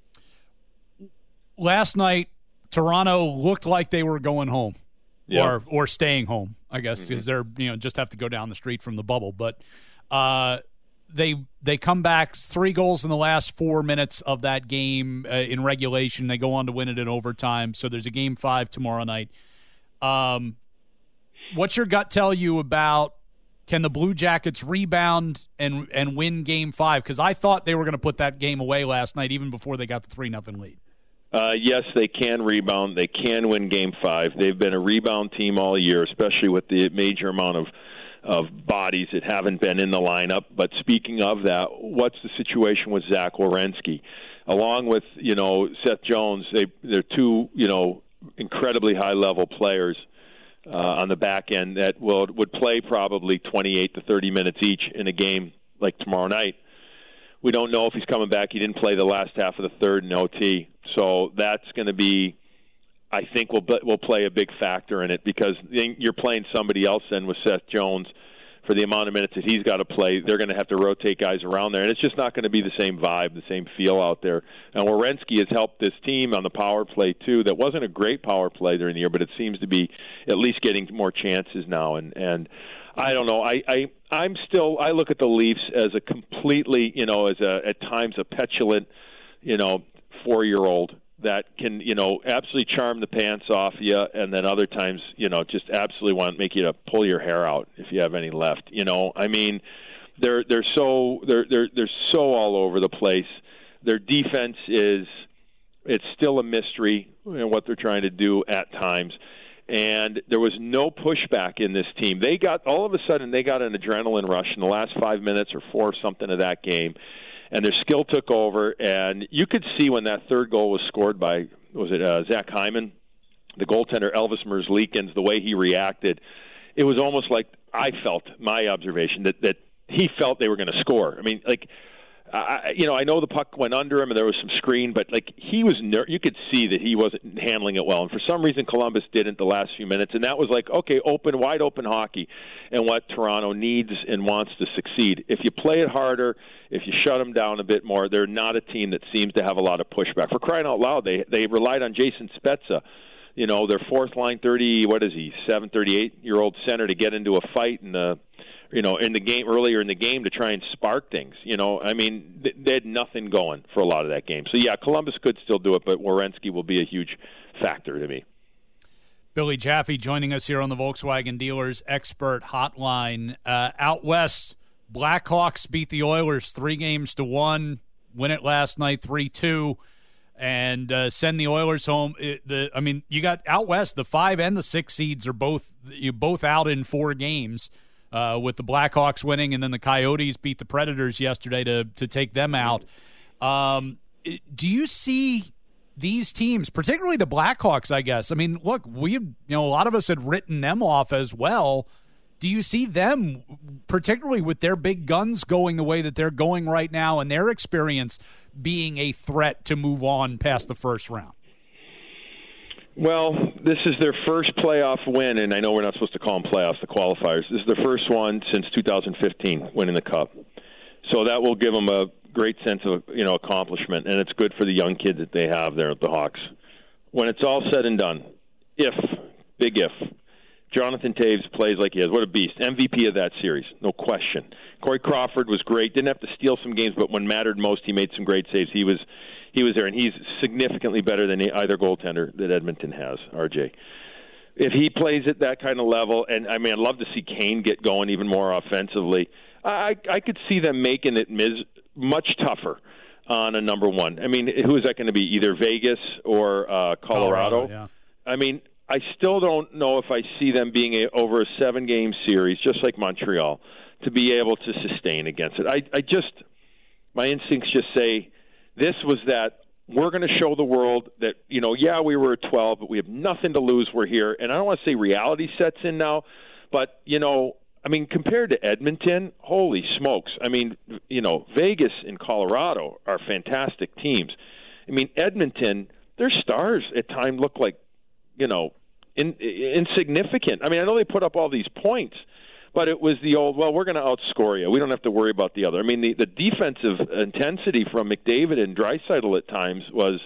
Last night, Toronto looked like they were going home, or staying home, I guess, because they're just have to go down the street from the bubble. But they come back 3 goals in the last 4 minutes of that game in regulation. They go on to win it in overtime. So there's a Game 5 tomorrow night. What's your gut tell you about? Can the Blue Jackets rebound and win Game 5? Because I thought they were going to put that game away last night, even before they got the 3-0 lead. Yes, they can rebound. They can win Game 5. They've been a rebound team all year, especially with the major amount of bodies that haven't been in the lineup. But speaking of that, what's the situation with Zach Werenski? Along with, Seth Jones, they're two, incredibly high-level players on the back end that would play probably 28 to 30 minutes each in a game like tomorrow night. We don't know if he's coming back. He didn't play the last half of the third in OT. So that's going to be, I think, will play a big factor in it, because you're playing somebody else then with Seth Jones. For the amount of minutes that he's got to play, they're going to have to rotate guys around there, and it's just not going to be the same vibe, the same feel out there. And Werenski has helped this team on the power play, too. That wasn't a great power play during the year, but it seems to be at least getting more chances now. And I don't know. I look at the Leafs as a completely, at times a petulant, 4-year-old that can, absolutely charm the pants off you, and then other times, just absolutely want to make you to pull your hair out if you have any left. I mean, they're so all over the place. Their defense it's still a mystery what they're trying to do at times. And there was no pushback in this team. All of a sudden they got an adrenaline rush in the last 5 minutes or 4 or something of that game. And their skill took over, and you could see when that third goal was scored by, Zach Hyman, the goaltender, Elvis Merzlikins, the way he reacted, it was almost like I felt, my observation, that he felt they were going to score. I mean, I know the puck went under him and there was some screen, but he was you could see that he wasn't handling it well. And for some reason, Columbus didn't the last few minutes, and that was wide open hockey, and what Toronto needs and wants to succeed. If you play it harder, if you shut them down a bit more, they're not a team that seems to have a lot of pushback. For crying out loud, they relied on Jason Spezza, their fourth line 38-year-old center, to get into a fight in the game earlier in the game to try and spark things. I mean, they had nothing going for a lot of that game. So yeah, Columbus could still do it, but Werenski will be a huge factor to me. Billy Jaffe joining us here on the Volkswagen Dealers Expert Hotline. Out west, Blackhawks beat the Oilers 3-1, win it last night 3-2, and send the Oilers home. You got out west, the 5 and the 6 seeds are both out in 4 games. With the Blackhawks winning, and then the Coyotes beat the Predators yesterday to take them out. Do you see these teams, particularly the Blackhawks, I guess? I mean, look, a lot of us had written them off as well. Do you see them, particularly with their big guns going the way that they're going right now and their experience, being a threat to move on past the first round? Well, this is their first playoff win, and I know we're not supposed to call them playoffs, the qualifiers. This is their first one since 2015, winning the Cup. So that will give them a great sense of accomplishment, and it's good for the young kids that they have there at the Hawks. When it's all said and done, big if, Jonathan Toews plays like he is, what a beast. MVP of that series, no question. Corey Crawford was great. Didn't have to steal some games, but when mattered most, he made some great saves. He was there, and he's significantly better than either goaltender that Edmonton has, RJ. If he plays at that kind of level, and I mean, I'd love to see Kane get going even more offensively, I could see them making it much tougher on a number one. I mean, who is that going to be? Either Vegas or Colorado? Yeah. I mean, I still don't know if I see them being over a 7-game series, just like Montreal, to be able to sustain against it. My instincts just say this was that we're going to show the world that, we were at 12, but we have nothing to lose. We're here. And I don't want to say reality sets in now, but, compared to Edmonton, holy smokes. I mean, Vegas and Colorado are fantastic teams. I mean, Edmonton, their stars at times look like, insignificant. I mean, I know they put up all these points, but it was the old, we're going to outscore you. We don't have to worry about the other. I mean, the defensive intensity from McDavid and Draisaitl at times was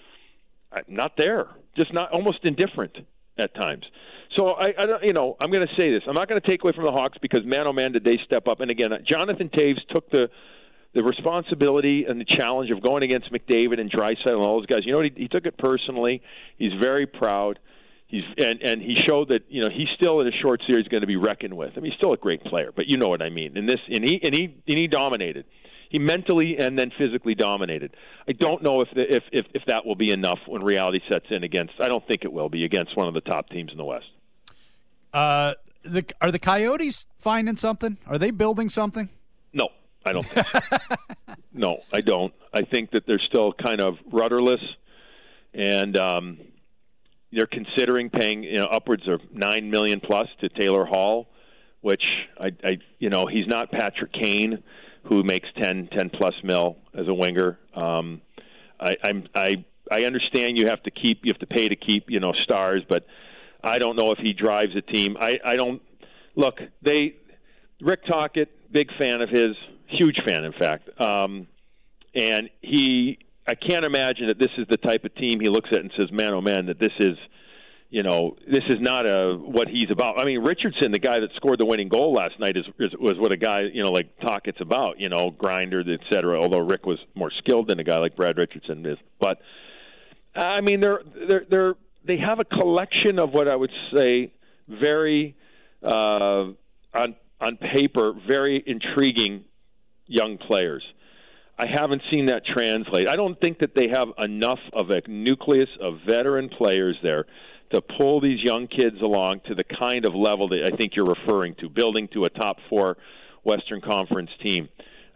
not there, just not almost indifferent at times. So I'm going to say this. I'm not going to take away from the Hawks because man, oh man, did they step up. And again, Jonathan Toews took the responsibility and the challenge of going against McDavid and Draisaitl and all those guys. He took it personally. He's very proud. He showed that he's still in a short series going to be reckoned with. I mean, he's still a great player, but you know what I mean. And he dominated. He mentally and then physically dominated. I don't know if that will be enough when reality sets in against. I don't think it will be against one of the top teams in the West. Are the Coyotes finding something? Are they building something? No. I don't think so. No, I don't. I think that they're still kind of rudderless, and they're considering paying upwards of $9 million plus to Taylor Hall, which he's not Patrick Kane, who makes 10 plus mil as a winger. I understand you have to pay to keep stars, but I don't know if he drives a team. I don't look. Rick Tocchet, big fan of his. Huge fan, in fact. And I can't imagine that this is the type of team he looks at and says, man, oh man, that this is not what he's about. I mean, Richardson, the guy that scored the winning goal last night, was what a guy, like Tocquet's about, grinder, et cetera, although Rick was more skilled than a guy like Brad Richardson is. But, I mean, they have a collection of what I would say very, on paper, very intriguing young players. I haven't seen that translate. I don't think that they have enough of a nucleus of veteran players there to pull these young kids along to the kind of level that I think you're referring to, building to a top 4 Western Conference team.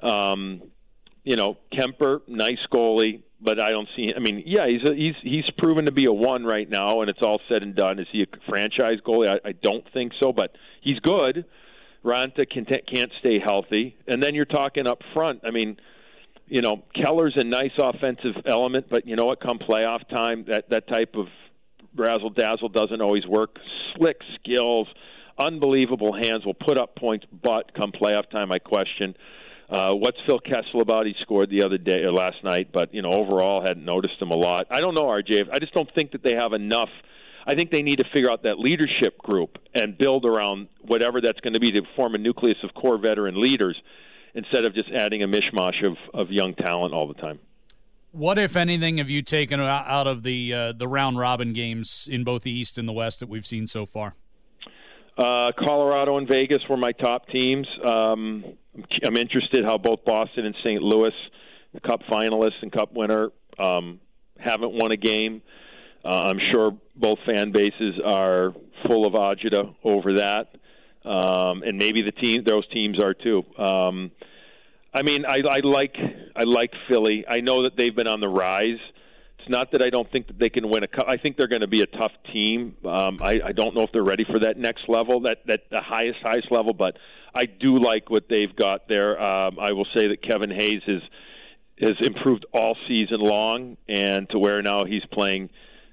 Kemper, nice goalie, but I don't see. I mean, yeah, he's proven to be a 1 right now, and it's all said and done. Is he a franchise goalie? I don't think so, but he's good. Ranta can't stay healthy. And then you're talking up front. I mean, Keller's a nice offensive element, but you know what? Come playoff time, that type of razzle-dazzle doesn't always work. Slick skills, unbelievable hands, will put up points, but come playoff time, I question. What's Phil Kessel about? He scored the other day or last night, but overall hadn't noticed him a lot. I don't know, RJ. I just don't think that they have enough. I think they need to figure out that leadership group and build around whatever that's going to be to form a nucleus of core veteran leaders instead of just adding a mishmash of young talent all the time. What, if anything, have you taken out of the round-robin games in both the East and the West that we've seen so far? Colorado and Vegas were my top teams. I'm interested how both Boston and St. Louis, the Cup finalists and Cup winner, haven't won a game. I'm sure both fan bases are full of agita over that, and maybe those teams are too. I mean, I like Philly. I know that they've been on the rise. It's not that I don't think that they can win a cup. I think they're going to be a tough team. I don't know if they're ready for that next level, that the highest level, but I do like what they've got there. I will say that Kevin Hayes has improved all season long, and to where now he's playing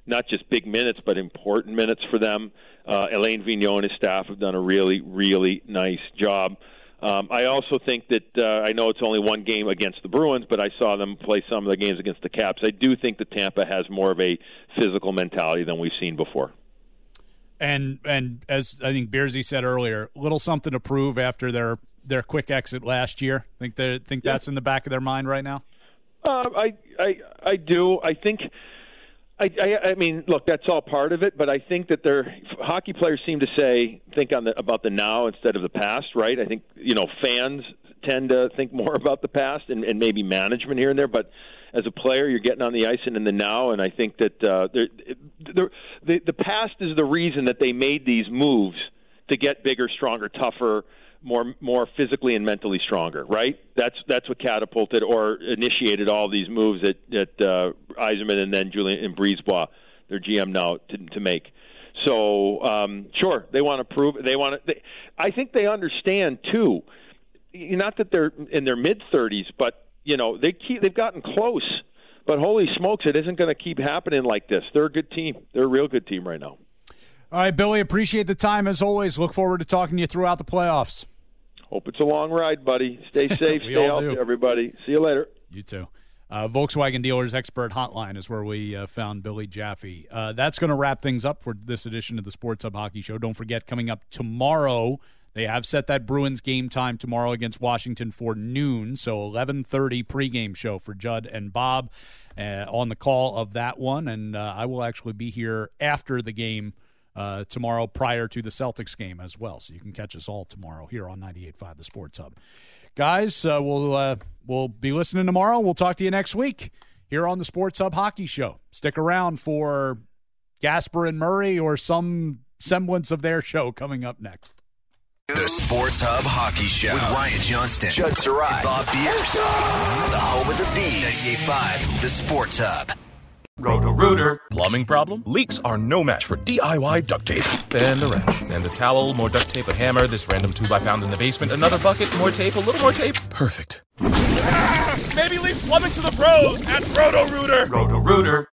not just big minutes, but important minutes for them. Alain Vigneault and his staff have done a really, really nice job. I also think that I know it's only one game against the Bruins, but I saw them play some of the games against the Caps. I do think that Tampa has more of a physical mentality than we've seen before. And as I think Beersy said earlier, a little something to prove after their quick exit last year. Think that's in the back of their mind right now? I do. I think. I mean, look, that's all part of it, but I think that hockey players seem to think about the now instead of the past, right? I think, fans tend to think more about the past and maybe management here and there, but as a player, you're getting on the ice and in the now, and I think that the past is the reason that they made these moves to get bigger, stronger, tougher, more physically and mentally stronger, right? That's what catapulted or initiated all these moves that Yzerman and then Julien and Brisebois, their GM now, to make. So sure, they want to prove. I think they understand too. Not that they're in their mid-30s, but they've gotten close. But holy smokes, it isn't going to keep happening like this. They're a good team. They're a real good team right now. All right, Billy, appreciate the time as always. Look forward to talking to you throughout the playoffs. Hope it's a long ride, buddy. Stay safe, stay healthy, everybody. See you later. You too. Volkswagen Dealers Expert Hotline is where we found Billy Jaffe. That's going to wrap things up for this edition of the Sports Hub Hockey Show. Don't forget, coming up tomorrow, they have set that Bruins game time tomorrow against Washington for noon, so 11:30 pregame show for Judd and Bob on the call of that one, and I will actually be here after the game tomorrow prior to the Celtics game as well. So you can catch us all tomorrow here on 98.5 The Sports Hub. Guys, we'll be listening tomorrow. We'll talk to you next week here on the Sports Hub Hockey Show. Stick around for Gasper and Murray or some semblance of their show coming up next. The Sports Hub Hockey Show with Ryan Johnston, Judd Sarai, and Bob Beers. The home of the Bees. 98.5 The Sports Hub. Roto-Rooter. Plumbing problem? Leaks are no match for DIY duct tape. And the wrench. And the towel, more duct tape, a hammer, this random tube I found in the basement, another bucket, more tape, a little more tape. Perfect. Maybe leave plumbing to the pros at Roto-Rooter. Roto-Rooter.